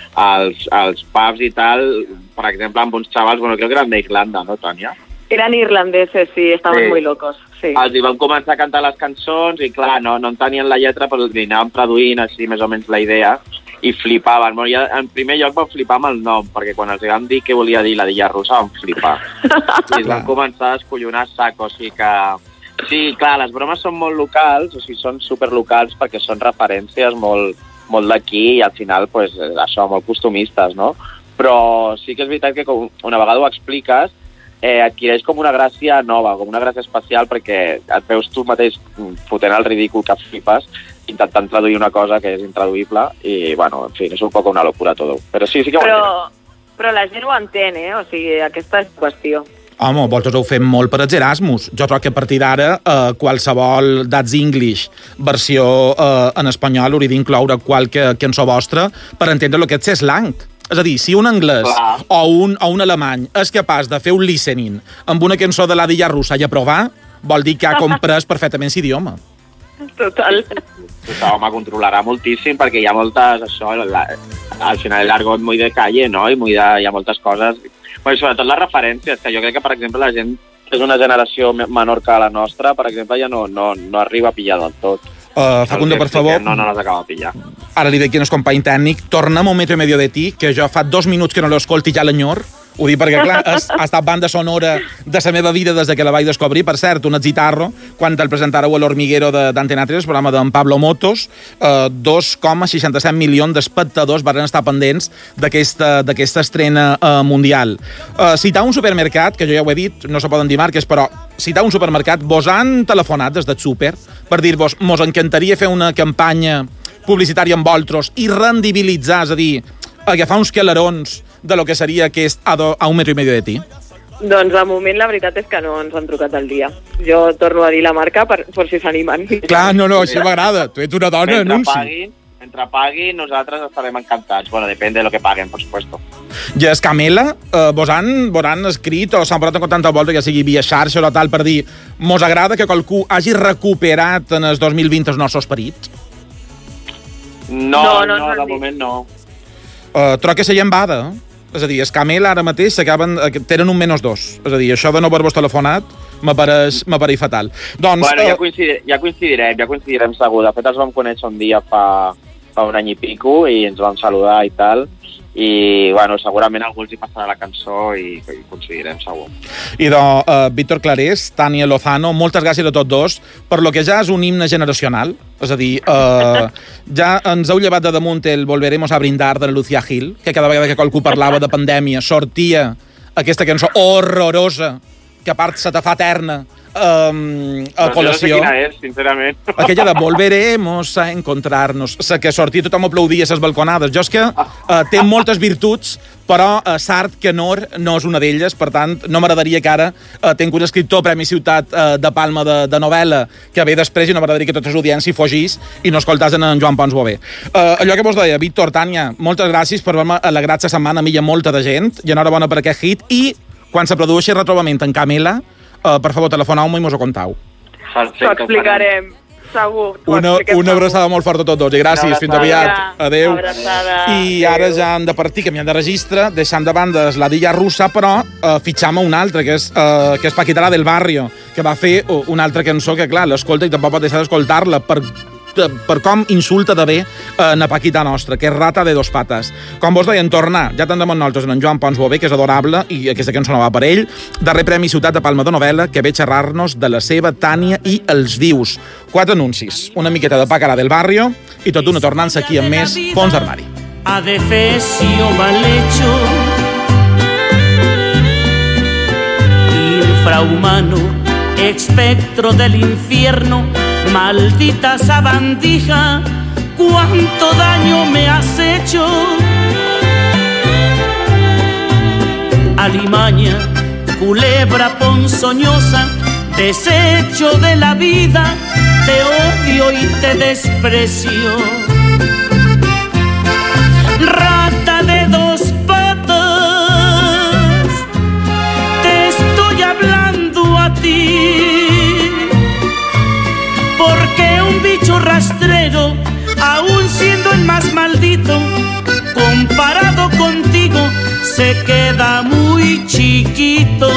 als pubs i tal, per exemple, amb uns xavals, bueno, crec que eren d'Irlanda, no, Tònia? Eren irlandeses, sí, estaven muy locos, sí. Els hi van començar a cantar les cançons i, clar, no entenien la lletra, però li anàvem traduint així més o menys la idea i flipaven. Bueno, ja, en primer lloc van flipar amb el nom, perquè quan els vam dir què volia dir la dilla russa van flipar. I es van començar a escollonar saco, o sigui que... Sí, clar, les bromes són molt locals, o sigui, són superlocals perquè són referències molt d'aquí i al final, pues, això, molt costumistes, no? Però sí que és veritat que una vegada ho expliques, adquireix com una gràcia nova, com una gràcia especial, perquè et veus tu mateix fotent el ridícul que flipes, intentant traduir una cosa que és intraduïble i, bueno, en fi, és un poc una locura tot. Però sí que ho entén. Però la gent ho entén, O sigui, aquesta és qüestió. Home, vosaltres ho fem molt per als Erasmus. Jo trobo que a partir d'ara qualsevol That's English versió en espanyol hauria d'incloure qualque cançó vostra per entendre el que és slang. És a dir, si un anglès o un alemany és capaç de fer un listening amb una cançó de la dilla russa i aprovar, vol dir que ha comprès perfectament l'idioma. Total. Home, controlarà moltíssim perquè hi ha moltes, això, al final l'argot muy de calle, no? Hi ha moltes coses... Bueno, sobretot les referències, que jo crec que, per exemple, la gent que és una generació menor que la nostra, per exemple, ja no arriba a pillar del tot. Facundo, per favor. No les acaba de pillar. Ara li dic que no és company tècnic. Torna'm un metro i medio de ti, que jo fa 2 minuts que no l'escolti ja l'enyor. Ho dic perquè, clar, ha estat banda sonora de la meva vida des que la vaig descobrir. Per cert, un Zitarro, quan el presentàreu a l'Hormiguero d'Antena 3, el programa d'en Pablo Motos, 2,67 milions d'espectadors van estar pendents d'aquesta estrena mundial. Citar un supermercat, que jo ja ho he dit, no se poden dir marques, però citar un supermercat, vos han telefonat des del súper per dir-vos, mos encantaria fer una campanya publicitària amb vosaltres i rendibilitzar, és a dir, agafar uns calarons de lo que seria aquest a 1,5 metre de ti? Doncs de moment la veritat és que no ens han trucat al dia. Jo torno a dir la marca per si s'animen. Clar, no, això m'agrada. Tu ets una dona anunci. Mentre paguin, nosaltres estarem encantats. Bueno, depèn de lo que paguen, por supuesto. I Escamela, vos han escrit o s'han posat en contacte volta, que sigui via xarxa o tal, per dir, mos agrada que qualcú hagi recuperat en el 2020 el nostre esperit? No, de moment no. Troc que se llambada, és a dir, Escamela ara mateix tenen un -2. És a dir, això de no haver-vos telefonat m'apareix fatal. Doncs, bueno, ja coincidirem segur. De fet, els vam conèixer un dia fa un any i pico i ens vam saludar i tal. I, bueno, segurament algú els hi passarà la cançó i coincidirem segur. I Víctor Clarés, Tània Lozano, moltes gràcies a tots dos per lo que ja és un himne generacional. És a dir, ja ens heu llevat de damunt el Volveremos a brindar de Lucía Gil, que cada vegada que qualcú parlava de pandèmia sortia aquesta cançó horrorosa que a part se te fa eterna a col·lació. No sé quina és, sincerament. Aquella de Volveremos a encontrarnos, que sortia, tothom aplaudia a les balconades. Jo és que té moltes virtuts, però Sart Canor no és una d'elles, per tant, no m'agradaria que ara tinc un escriptor Premi Ciutat de Palma de novel·la que ve després i no m'agradaria que tota l'audiència fugís i no escoltàs en Joan Pons Bové. Allò que vos deia, Víctor, Tània, moltes gràcies per haver-me alegrat la setmana a mi i a molta de gent, i enhorabona per aquest hit, i quan se produeixi el retrobament en Camela, per favor, telefoneu-me i mos ho contau. T'ho explicarem. Segur. Una abraçada molt forta a tots dos i gràcies. Fins aviat. Adéu. I ara ja hem de partir, canviant de registre, deixant de banda la Dilla Russa, però fitxam a un altre, que és Paquita la del Barrio, que va fer una altra cançó que, clar, l'escolta i tampoc pot deixar d'escoltar-la per com insulta de bé na Paquita nostra, que és Rata de dos patas. Com vos deien, tornar, ja tant de nosaltres en Joan Pons Bové, que és adorable, i aquesta cançó no va per ell, darrer Premi Ciutat de Palma de Novel·la, que ve xerrar-nos de la seva Tània i els Vius. 4 anuncis, una miqueta de Paquita del Barrio, i tot una tornant-se aquí amb més Fons d'Armari. Adefesio mal hecho, infrahumano, espectro del infierno, maldita sabandija, cuánto daño me has hecho. Alimaña, culebra ponzoñosa, desecho de la vida, te odio y te desprecio. Rata de dos patas, te estoy hablando a ti, porque un bicho rastrero, aún siendo el más maldito, comparado contigo, se queda muy chiquito.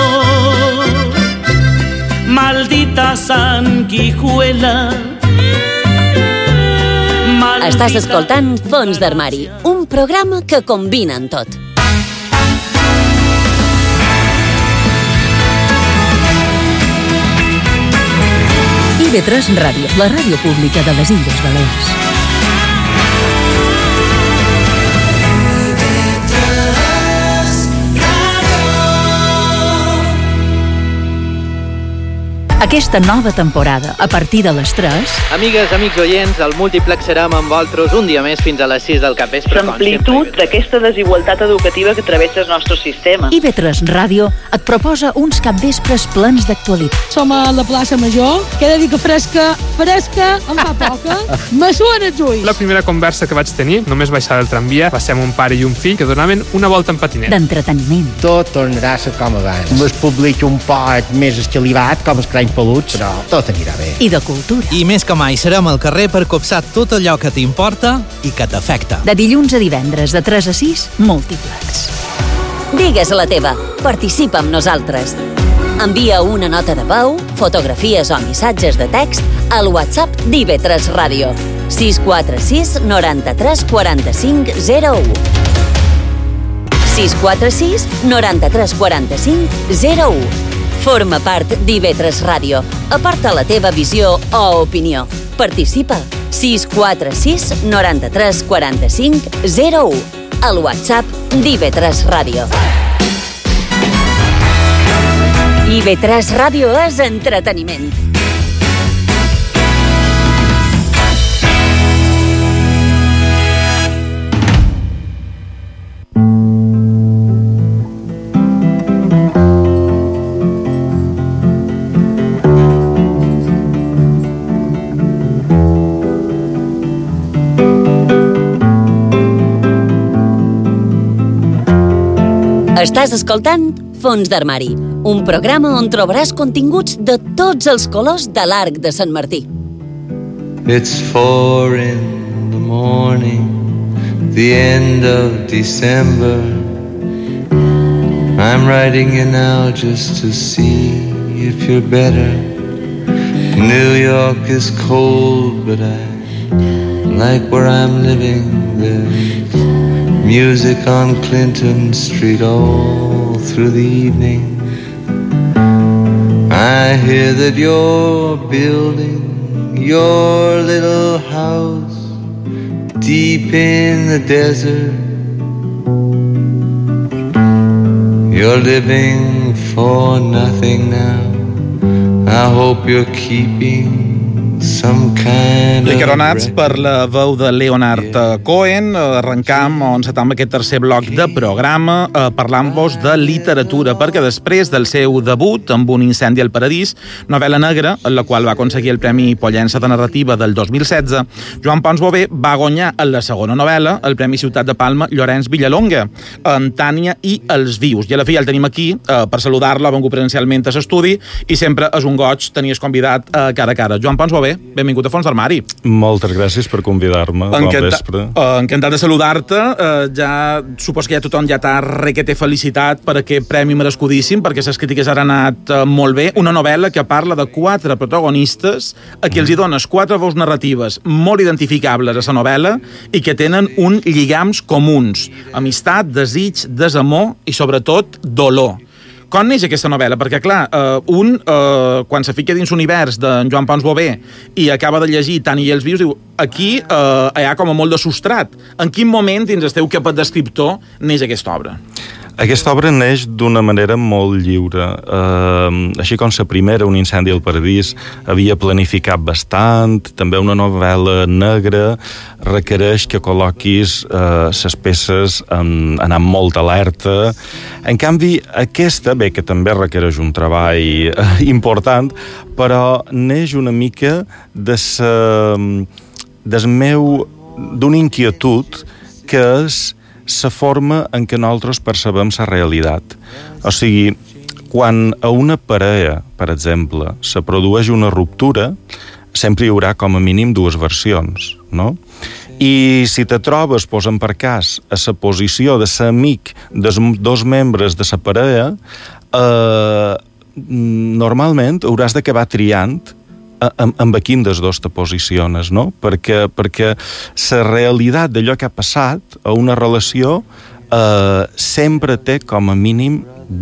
Maldita sanguijuela. Estàs escoltant Fons d'Armari, un programa que combina en tot. IB3 Ràdio, la ràdio pública de les Illes Balears. Aquesta nova temporada, a partir de les 3... Amigues, amics oients, el multiplexarem amb vosaltres un dia més fins a les 6 del capvespre. L'amplitud d'aquesta desigualtat educativa que travessa el nostre sistema. IB3 Ràdio et proposa uns capvespres plens d'actualitat. Som a la plaça Major, que he de dir que fresca em fa poca, me suen els ulls. La primera conversa que vaig tenir, només baixar del tramvia, va ser amb un pare i un fill que donaven una volta en patinet. D'entreteniment. Tot tornarà a ser com abans. Un públic un poc més escalivat, com els cranys peluts, però tot anirà bé. I de cultura. I més que mai serem al carrer per copsar tot allò que t'importa i que t'afecta. De dilluns a divendres, de 3 a 6, Multiplex. Digues la teva, participa amb nosaltres. Envia una nota de veu, fotografies o missatges de text al WhatsApp d'IB3 Ràdio. 646 93 45 01. 646 93 45 01. Forma part d'IB3 Ràdio. Aporta la teva visió o opinió. Participa. 646 93 45 01. Al WhatsApp d'IB3 Ràdio. IB3 Ràdio és entreteniment. Estàs escoltant Fons d'Armari, un programa on trobaràs continguts de tots els colors de l'Arc de Sant Martí. It's 4 in the morning, the end of December. I'm writing you now just to see if you're better. New York is cold, but I like where I'm living. There's music on Clinton Street all through the evening. I hear that you're building your little house deep in the desert. You're living for nothing now. I hope you're keeping some kind of... Licaronats per la veu de Leonard Cohen. Arrencam o encetam aquest tercer bloc de programa parlant-vos de literatura, perquè després del seu debut amb Un incendi al paradís, novel·la negra, en la qual va aconseguir el Premi Pollença de Narrativa del 2016, Joan Pons Bové va guanyar en la segona novel·la el Premi Ciutat de Palma Llorenç Villalonga, en Tània i els Vius. I a la fi ja el tenim aquí per saludar-la, ha vengut presencialment a l'estudi i sempre és un goig tenir convidat cara a cara. Joan Pons Bové, Soler, benvingut a Fons d'Armari. Moltes gràcies per convidar-me. Bon vespre. Encantat de saludar-te. Ja supos que tothom ja t'ha requete felicitat per aquest premi merescudíssim, perquè les crítiques han anat molt bé. Una novel·la que parla de 4 protagonistes a qui els hi dones 4 veus narratives molt identificables a la novel·la i que tenen un lligams comuns. Amistat, desig, desamor i, sobretot, dolor. Com neix aquesta novel·la? Perquè, clar, quan se fica dins l'univers d'en Joan Pons Bové i acaba de llegir Tant i els vius, diu, aquí hi ha com a molt de substrat. En quin moment, dins el teu capet d'escriptor, neix aquesta obra? Aquesta obra neix d'una manera molt lliure. Així com la primera, Un incendi al paradís, havia planificat bastant, també una novel·la negra requereix que col·loquis les peces anar amb molta alerta. En canvi, aquesta, bé, que també requereix un treball important, però neix una mica d'una inquietud que és la forma en què nosaltres percebem la realitat. O sigui, quan a una parella, per exemple, se produeix una ruptura, sempre hi haurà com a mínim 2 versions, no? I si te trobes, posem per cas, a la posició de ser amic dels 2 membres de la parella, normalment hauràs d'acabar triant amb a quin dels 2 te posiciones, no? Perquè la realitat d'allò que ha passat a una relació sempre té com a mínim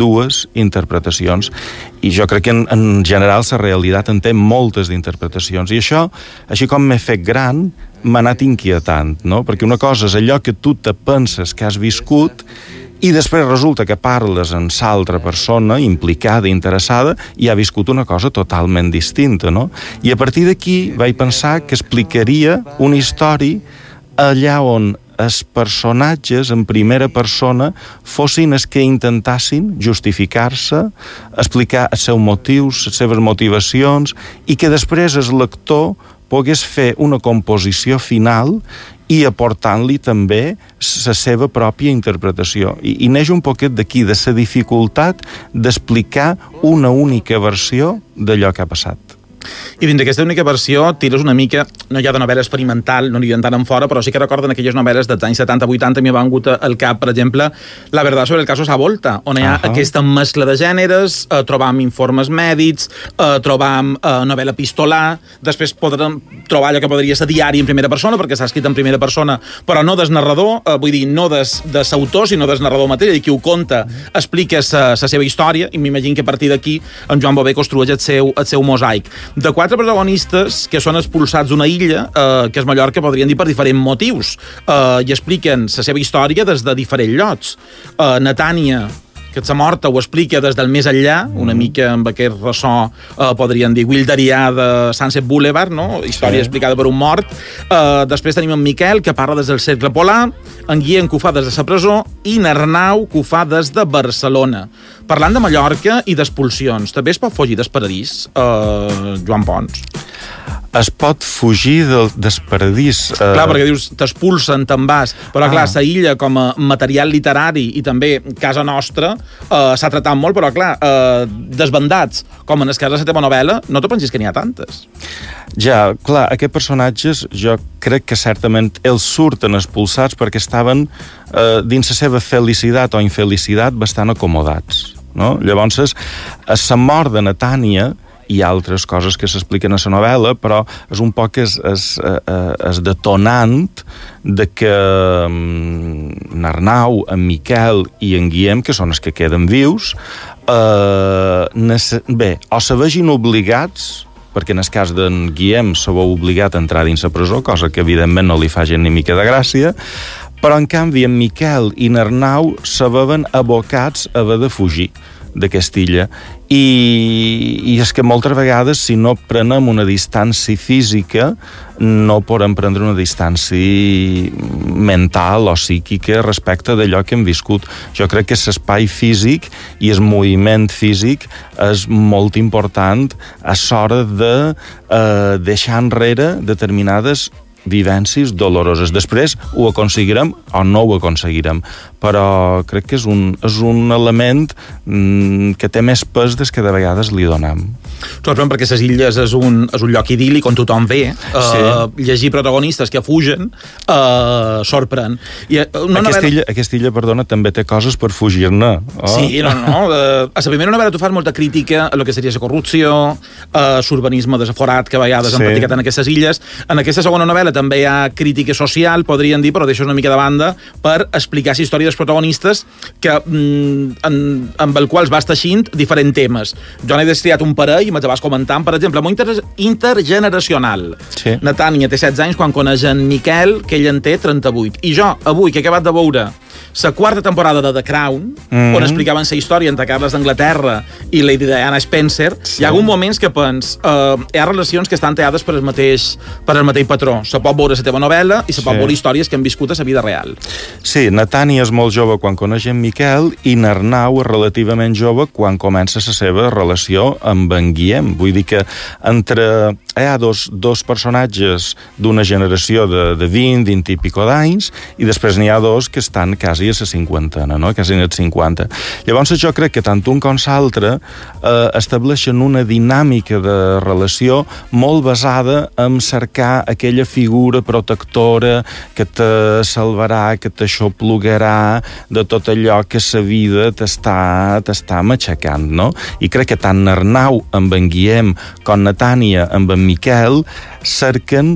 2 interpretacions, i jo crec que en general la realitat en té moltes d'interpretacions, i això, així com m'he fet gran, m'ha anat inquietant, no? Perquè una cosa és allò que tu te penses que has viscut i després resulta que parles amb l'altra persona implicada, interessada, i ha viscut una cosa totalment distinta, no? I a partir d'aquí vaig pensar que explicaria una història allà on els personatges en primera persona fossin els que intentassin justificar-se, explicar els seus motius, les seves motivacions, i que després el lector pogués fer una composició final i aportant-li també la seva pròpia interpretació. I neix un poquet d'aquí, de la dificultat d'explicar una única versió d'allò que ha passat. I dins d'aquesta única versió tires una mica, no hi ha de novel·la experimental, no n'hi ha tant en fora, però sí que recorden aquelles novel·les dels anys 70-80, m'hi ha vengut al cap, per exemple, La verdad sobre el caso Savolta, on hi ha aquesta mescla de gèneres, trobam informes mèdics, trobam novel·la epistolar, després podrem trobar allò que podria ser diari en primera persona, perquè s'ha escrit en primera persona, però no des narrador, vull dir, no de l'autor, sinó des narrador mateix, i qui ho conta explica la seva història, i m'imagino que a partir d'aquí en Joan Bové construeix el seu mosaic. De 4 protagonistes que són expulsats d'una illa, que és Mallorca, podrien dir per diferents motius, i expliquen la seva història des de diferents llocs. Natània, que s'ha morta, ho explica des del més enllà, una mica amb aquest ressò, podríem dir, wilderià de Sunset Boulevard, no? Història explicada per un mort. Després tenim en Miquel, que parla des del cercle polar, en Guillem, que ho fa des de la presó, i n'Arnau, que ho fa des de Barcelona. Parlant de Mallorca i d'expulsions, també es pot fugir del paradís, Joan Pons? Es pot fugir del paradís. Clar, perquè dius, t'expulsen, te'n vas, però clar, la illa com a material literari i també casa nostra s'ha tratat molt, però clar, desbandats, com en el cas de la teva novel·la, no te pensis que n'hi ha tantes. Ja, clar, aquests personatges jo crec que certament els surten expulsats perquè estaven dins la seva felicitat o infelicitat bastant acomodats, no? Llavors, la mort de Natània i altres coses que s'expliquen a la novel·la, però és un poc es detonant de que en Arnau, en Miquel i en Guillem, que són els que queden vius, bé, o se vegin obligats, perquè en el cas d'en Guillem se veu obligat a entrar dins la presó, cosa que evidentment no li fa gent ni mica de gràcia, però en canvi en Miquel i en Arnau se veuen abocats a haver de fugir d'aquesta illa, i és que moltes vegades si no prenem una distància física no podem prendre una distància mental o psíquica respecte d'allò que hem viscut. Jo crec que l'espai físic i el moviment físic és molt important a l'hora de deixar enrere determinades vivències doloroses. Després ho aconseguirem o no ho aconseguirem, però crec que és un element que té més pes des que de vegades li donem. Sobretot perquè les illes és un lloc idíl·lic on tothom ve. Llegir protagonistes que fugen sorprèn. Aquesta illa, perdona, també té coses per fugir-ne. Sí, no. A la primera novel·la tu fas molta crítica a lo que seria la corrupció, l'urbanisme desaforat que a vegades han practicat en aquestes illes. En aquesta segona novel·la també hi ha crítica social, podríem dir, però deixo una mica de banda per explicar la història dels protagonistes amb el qual vas teixint diferents temes. Jo n'he destriat un parell i me te vas comentant, per exemple, molt intergeneracional. Na Tània té 16 anys quan coneix en Miquel, que ell en té 38. I jo, avui, que he acabat de veure la quarta temporada de The Crown, on explicaven la història entre Carles d'Anglaterra i Lady Diana Spencer, hi ha alguns moments que pens hi ha relacions que estan teades per el mateix patró. Se pot veure la teva novel·la i se pot veure històries que han viscut a la vida real. Sí, Natània és molt jove quan coneix en Miquel i Arnau és relativament jove quan comença la seva relació amb en Guillem. Vull dir que hi ha dos personatges d'una generació de 20 i pico d'anys i després n'hi ha dos que estan quasi a la cinquantena, no? Quasi en els 50. Llavors jo crec que tant un com l'altre estableixen una dinàmica de relació molt basada en cercar aquella figura protectora que te salvarà, que t'aixoplugarà de tot allò que la vida t'està matxacant, no? I crec que tant Arnau amb en Guillem com Natània amb en Miquel cerquen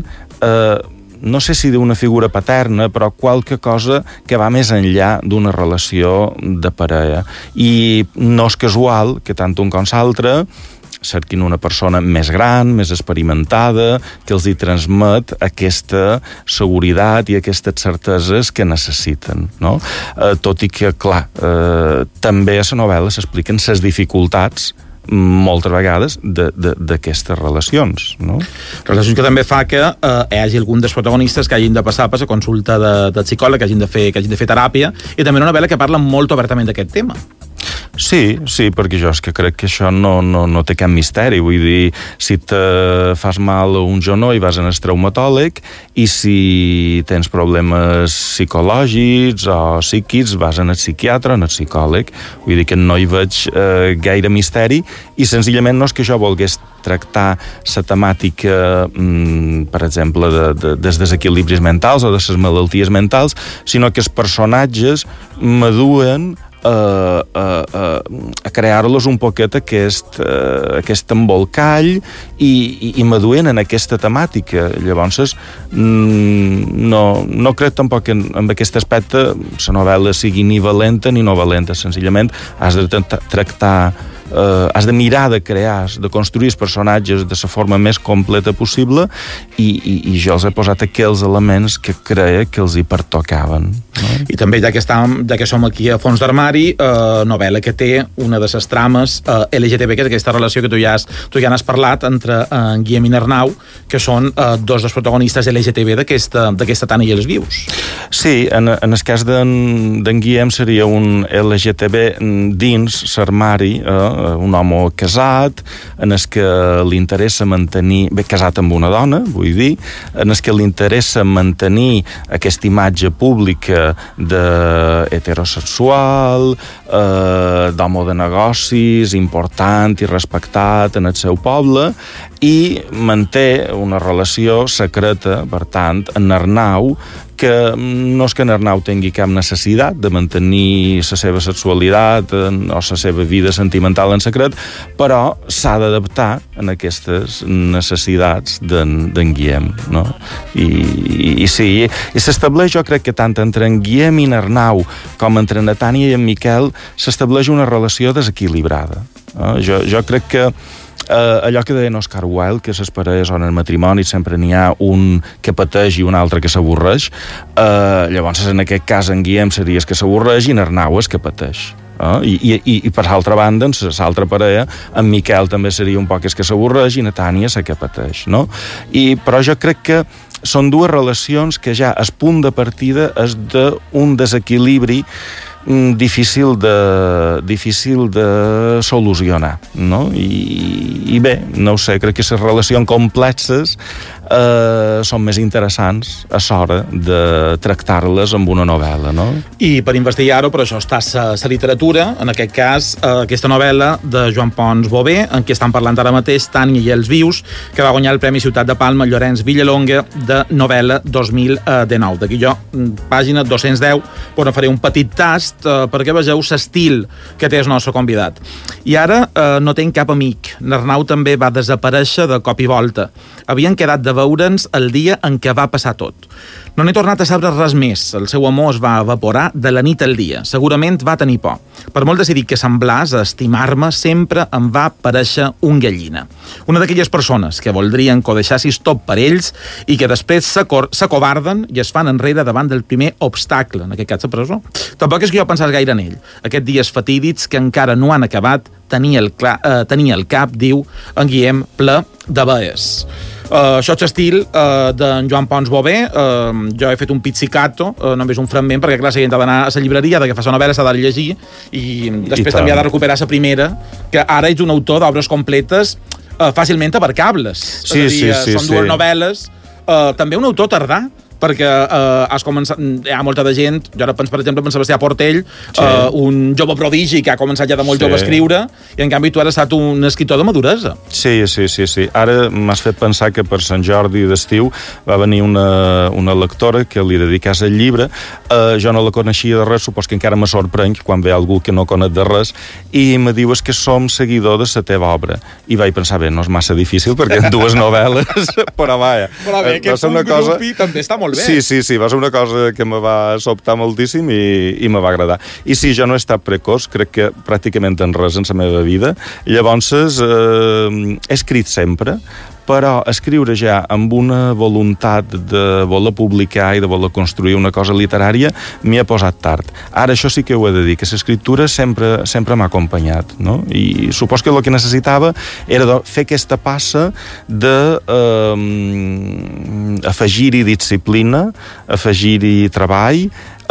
no sé si d'una figura paterna, però qualque cosa que va més enllà d'una relació de parella. I no és casual que tant un com l'altre cerquin una persona més gran, més experimentada, que els hi transmet aquesta seguretat i aquestes certeses que necessiten, no? Tot i que, clar, també a la novel·la s'expliquen les dificultats moltes vegades d'aquestes relacions, no? Relacions que també fa que hi hagi algun dels protagonistes que hagin de passar per la consulta de psicòleg, que hagin de fer teràpia, i també una novel·la que parla molt obertament d'aquest tema. Sí, perquè jo és que crec que això no té cap misteri. Vull dir, si te fas mal a un genoll vas al traumatòleg i si tens problemes psicològics o psíquics vas al psiquiatre o al psicòleg. Vull dir que no hi veig gaire misteri i senzillament no és que jo volgués tractar la temàtica, per exemple, dels desequilibris mentals o de les malalties mentals, sinó que els personatges m'aduen a crear-los un poquet aquest embolcall i m'aduen en aquesta temàtica. Llavors no crec tampoc que en aquest aspecte la novel·la sigui ni valenta ni no valenta, senzillament has de tractar has de mirar de crear, de construir els personatges de la forma més completa possible i jo els he posat aquells elements que creia que els hi pertocaven, no? I també, ja que som aquí a Fons d'Armari, novel·la que té una de les trames LGTB, que és aquesta relació que tu ja n'has parlat entre en Guillem i Arnau, que són dos dels protagonistes LGTB d'aquesta Tània i els vius. Sí, en el cas d'en Guillem seria un LGTB dins l'armari, un home casat, en el que li interessa mantenir... Bé, casat amb una dona, vull dir, en el que li interessa mantenir aquesta imatge pública d'heterosexual, d'home de negocis, important i respectat en el seu poble, i manté una relació secreta, per tant, en Arnau, que no és que en Arnau tingui cap necessitat de mantenir la seva sexualitat o la seva vida sentimental en secret, però s'ha d'adaptar en aquestes necessitats d'en Guillem, no? I sí, i s'estableix, jo crec que tant entre en Guillem i en Arnau com entre Natània i en Miquel s'estableix una relació desequilibrada. Jo crec que allò que deia Oscar Wilde, que les parelles o en el matrimoni sempre n'hi ha un que pateix i un altre que s'avorreix, llavors en aquest cas en Guillem seria el que s'avorreix i en Arnau és que pateix. I per l'altra banda, en l'altra parella, en Miquel també seria un poc el que s'avorreix i Natània és el que pateix, no? Però jo crec que són dues relacions que ja el punt de partida és d'un desequilibri difícil de solucionar, no? I bé, no ho sé, crec que les relacions complexes són més interessants a l'hora de tractar-les amb una novel·la, no? I per investigar-ho, per això està la literatura, en aquest cas, aquesta novel·la de Joan Pons Bové, en què estan parlant ara mateix Tània i els vius, que va guanyar el Premi Ciutat de Palma Llorenç Villalonga de novel·la 2019. D'aquí jo, pàgina 210, on faré un petit tast perquè vegeu l'estil que té el nostre convidat. I ara no tenc cap amic. L'Arnau també va desaparèixer de cop i volta. Havien quedat de veure'ns el dia en què va passar tot. No n'he tornat a saber res més. El seu amor es va evaporar de la nit al dia. Segurament va tenir por. Per molt decidir que semblàs a estimar-me, sempre em va parèixer un gallina. Una d'aquelles persones que voldrien que ho deixassis tot per ells i que després s'acovarden i es fan enrere davant del primer obstacle, en aquest cas la presó. Tampoc és que jo pensés gaire en ell. Aquests dies fatídics que encara no han acabat tenia el cap, diu en Guillem, ple de vees. Això és l'estil d'en Joan Pons Bové. Jo he fet un pizzicato, només un fragment, perquè clar, la gent ha d'anar a la llibreria, ha d'agafar la novel·la, s'ha de llegir, i després també ha de recuperar la primera, que ara ets un autor d'obres completes fàcilment abarcables. Sí, són dues novel·les. També un autor tardà, perquè has començat, hi ha molta de gent, jo ara penso, per exemple, en Sebastià Portell, un jove prodigi que ha començat ja de molt jove a escriure, i en canvi tu has estat un escriptor de maduresa. Sí. Ara m'has fet pensar que per Sant Jordi d'estiu va venir una lectora que li dedicàs el llibre. Jo no la coneixia de res, supos que encara me sorprèn quan ve algú que no conec de res, i me diu que som seguidor de la teva obra. I vaig pensar, bé, no és massa difícil, perquè en dues novel·les, però vaja. Però bé, que un grupi també està molt bé. Sí, va ser una cosa que me va sobtar moltíssim i me va agradar. I sí, jo no he estat precoç, crec que pràcticament en res en la meva vida. Llavors, he escrit sempre, però escriure ja amb una voluntat de voler publicar i de voler construir una cosa literària m'hi ha posat tard. Ara això sí que ho he de dir, que l'escriptura sempre m'ha acompanyat, no? I supos que el que necessitava era fer aquesta passa de afegir-hi disciplina, afegir-hi treball,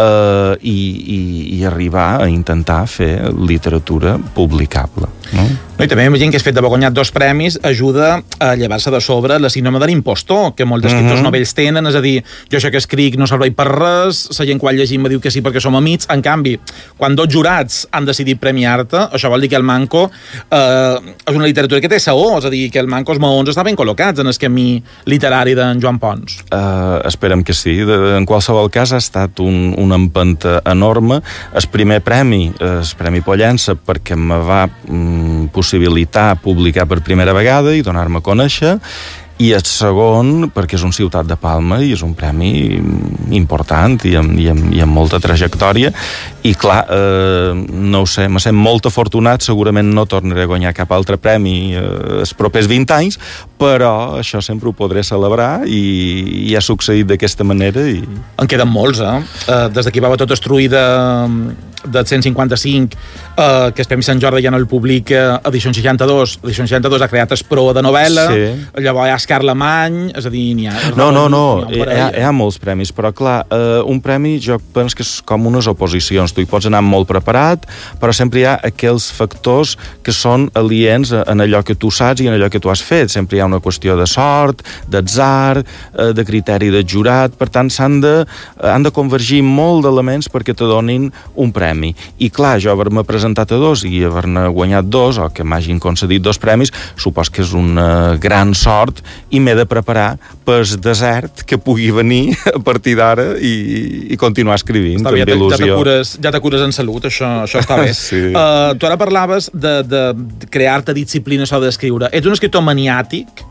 i arribar a intentar fer literatura publicable, no? I també imagino que el fet d'haver guanyat 2 premis ajuda a llevar-se de sobre la síndrome de l'impostor, que molts escriptors novells tenen, és a dir, jo això que escric no serveix per res, la gent quan llegim me diu que sí perquè som amics. En canvi, quan 2 jurats han decidit premiar-te, això vol dir que el Manco és una literatura que té saó, és a dir, que el Manco, els maons estaven col·locats en el camí literari d'en Joan Pons. Esperem que sí. En qualsevol cas ha estat una empenta enorme. El primer premi, el Premi Pollença, perquè me va possibilitar publicar per primera vegada i donar-me a conèixer, i el segon perquè és un Ciutat de Palma i és un premi important i amb molta trajectòria, i clar, no ho sé, me sent molt afortunat, segurament no tornaré a guanyar cap altre premi els propers 20 anys, però això sempre ho podré celebrar i ha succeït d'aquesta manera. En queden molts, des que va tot destruir del 155, que el Premi Sant Jordi ja no el publica, Edicions 62 ha creat el Pro de novel·la, llavors hi ha Carlemany, és a dir, n'hi ha... No, hi ha molts premis, però clar, un premi jo penso que és com unes oposicions, tu hi pots anar molt preparat, però sempre hi ha aquells factors que són aliens en allò que tu saps i en allò que tu has fet, sempre hi ha una qüestió de sort, d'atzar, de criteri de jurat, per tant han de convergir molt d'elements perquè te donin un premi. I clar, jo haver-me presentat a 2 i haver-ne guanyat 2, o que m'hagin concedit 2 premis, supos que és una gran sort i m'he de preparar pel desert que pugui venir a partir d'ara i continuar escrivint. Està bé, ja te cures en salut, això està bé. Sí. Tu ara parlaves de crear-te disciplina sobre d'escriure. Ets un escriptor maniàtic?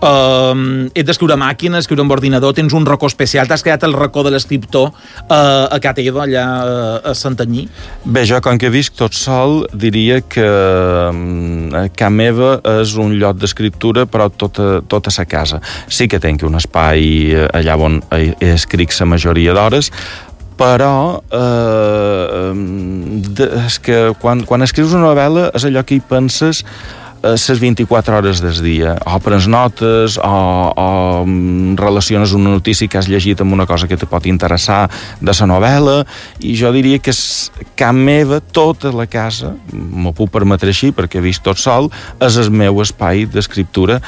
Ets d'escriure a màquina, escriure amb ordinador, tens un racó especial, t'has creat el racó de l'escriptor a Ca Teva, allà a Santanyí? Bé, jo com que visc tot sol diria que Ca Meva és un lloc d'escriptura, però tota sa casa. Sí que tenc un espai allà on escric la majoria d'hores, però és que quan escrius una novel·la és allò que hi penses les 24 hores del dia, o prens notes, o relaciones una notícia que has llegit amb una cosa que te pot interessar de la novel·la, i jo diria que casa meva, tota la casa, m'ho puc permetre així perquè he vist tot sol, és el meu espai d'escriptura,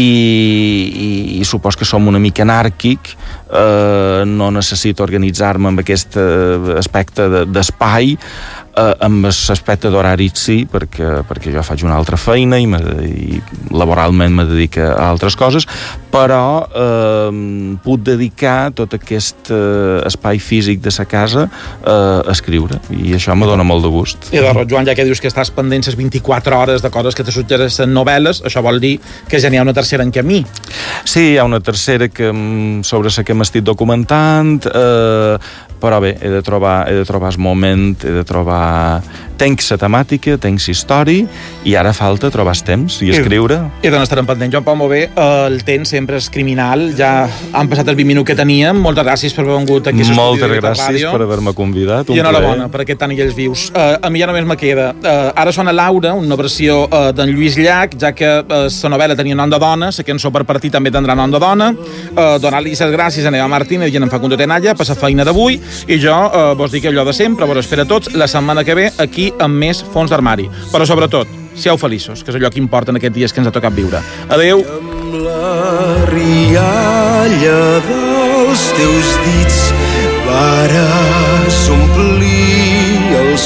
i supos que som una mica anàrquic, no necessito organitzar-me amb aquest aspecte d'espai, amb l'aspecte d'horaris sí, perquè jo faig una altra feina i laboralment me dedico a altres coses, però puc dedicar tot aquest espai físic de sa casa a escriure, i això me dona molt de gust. I de Joan, ja que dius que estàs pendent les 24 hores de coses que te suggereixen novel·les, això vol dir que ja n'hi ha una tercera en camí. Sí, hi ha una tercera sobre la que m'estic documentant, però bé, he de trobar el moment, he de trobar... Tenc la temàtica, tenc la història, i ara falta trobar el temps i escriure. I d'on estarem pendent. Joan Pau, molt bé, el temps sempre és criminal, ja han passat els 20 minuts que teníem, moltes gràcies per haver vingut aquí a l'estudi de Moltes ràdio. gràcies per haver-me convidat, I enhorabona per aquest tant i ells vius. A mi ja només me queda. Ara sona Laura, una versió d'en Lluís Llach, ja que la novel·la tenia nom de dona, la cançó per partir també tindrà nom de dona. Donar-li les gràcies a Neva Martínez i en Facundo Tenalla per la feina d'avui, i jo vos dic allò de sempre, vos espero tots la setmana que ve aquí amb més Fons d'Armari. Però sobretot, siau feliços, que és allò que importa en aquests dies que ens ha tocat viure. Adeu. Amb la rialla dels teus dits vares omplir els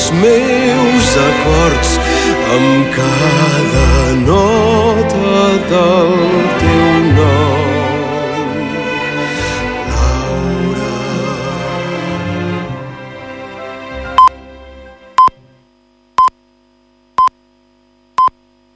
meus acords amb cada nota del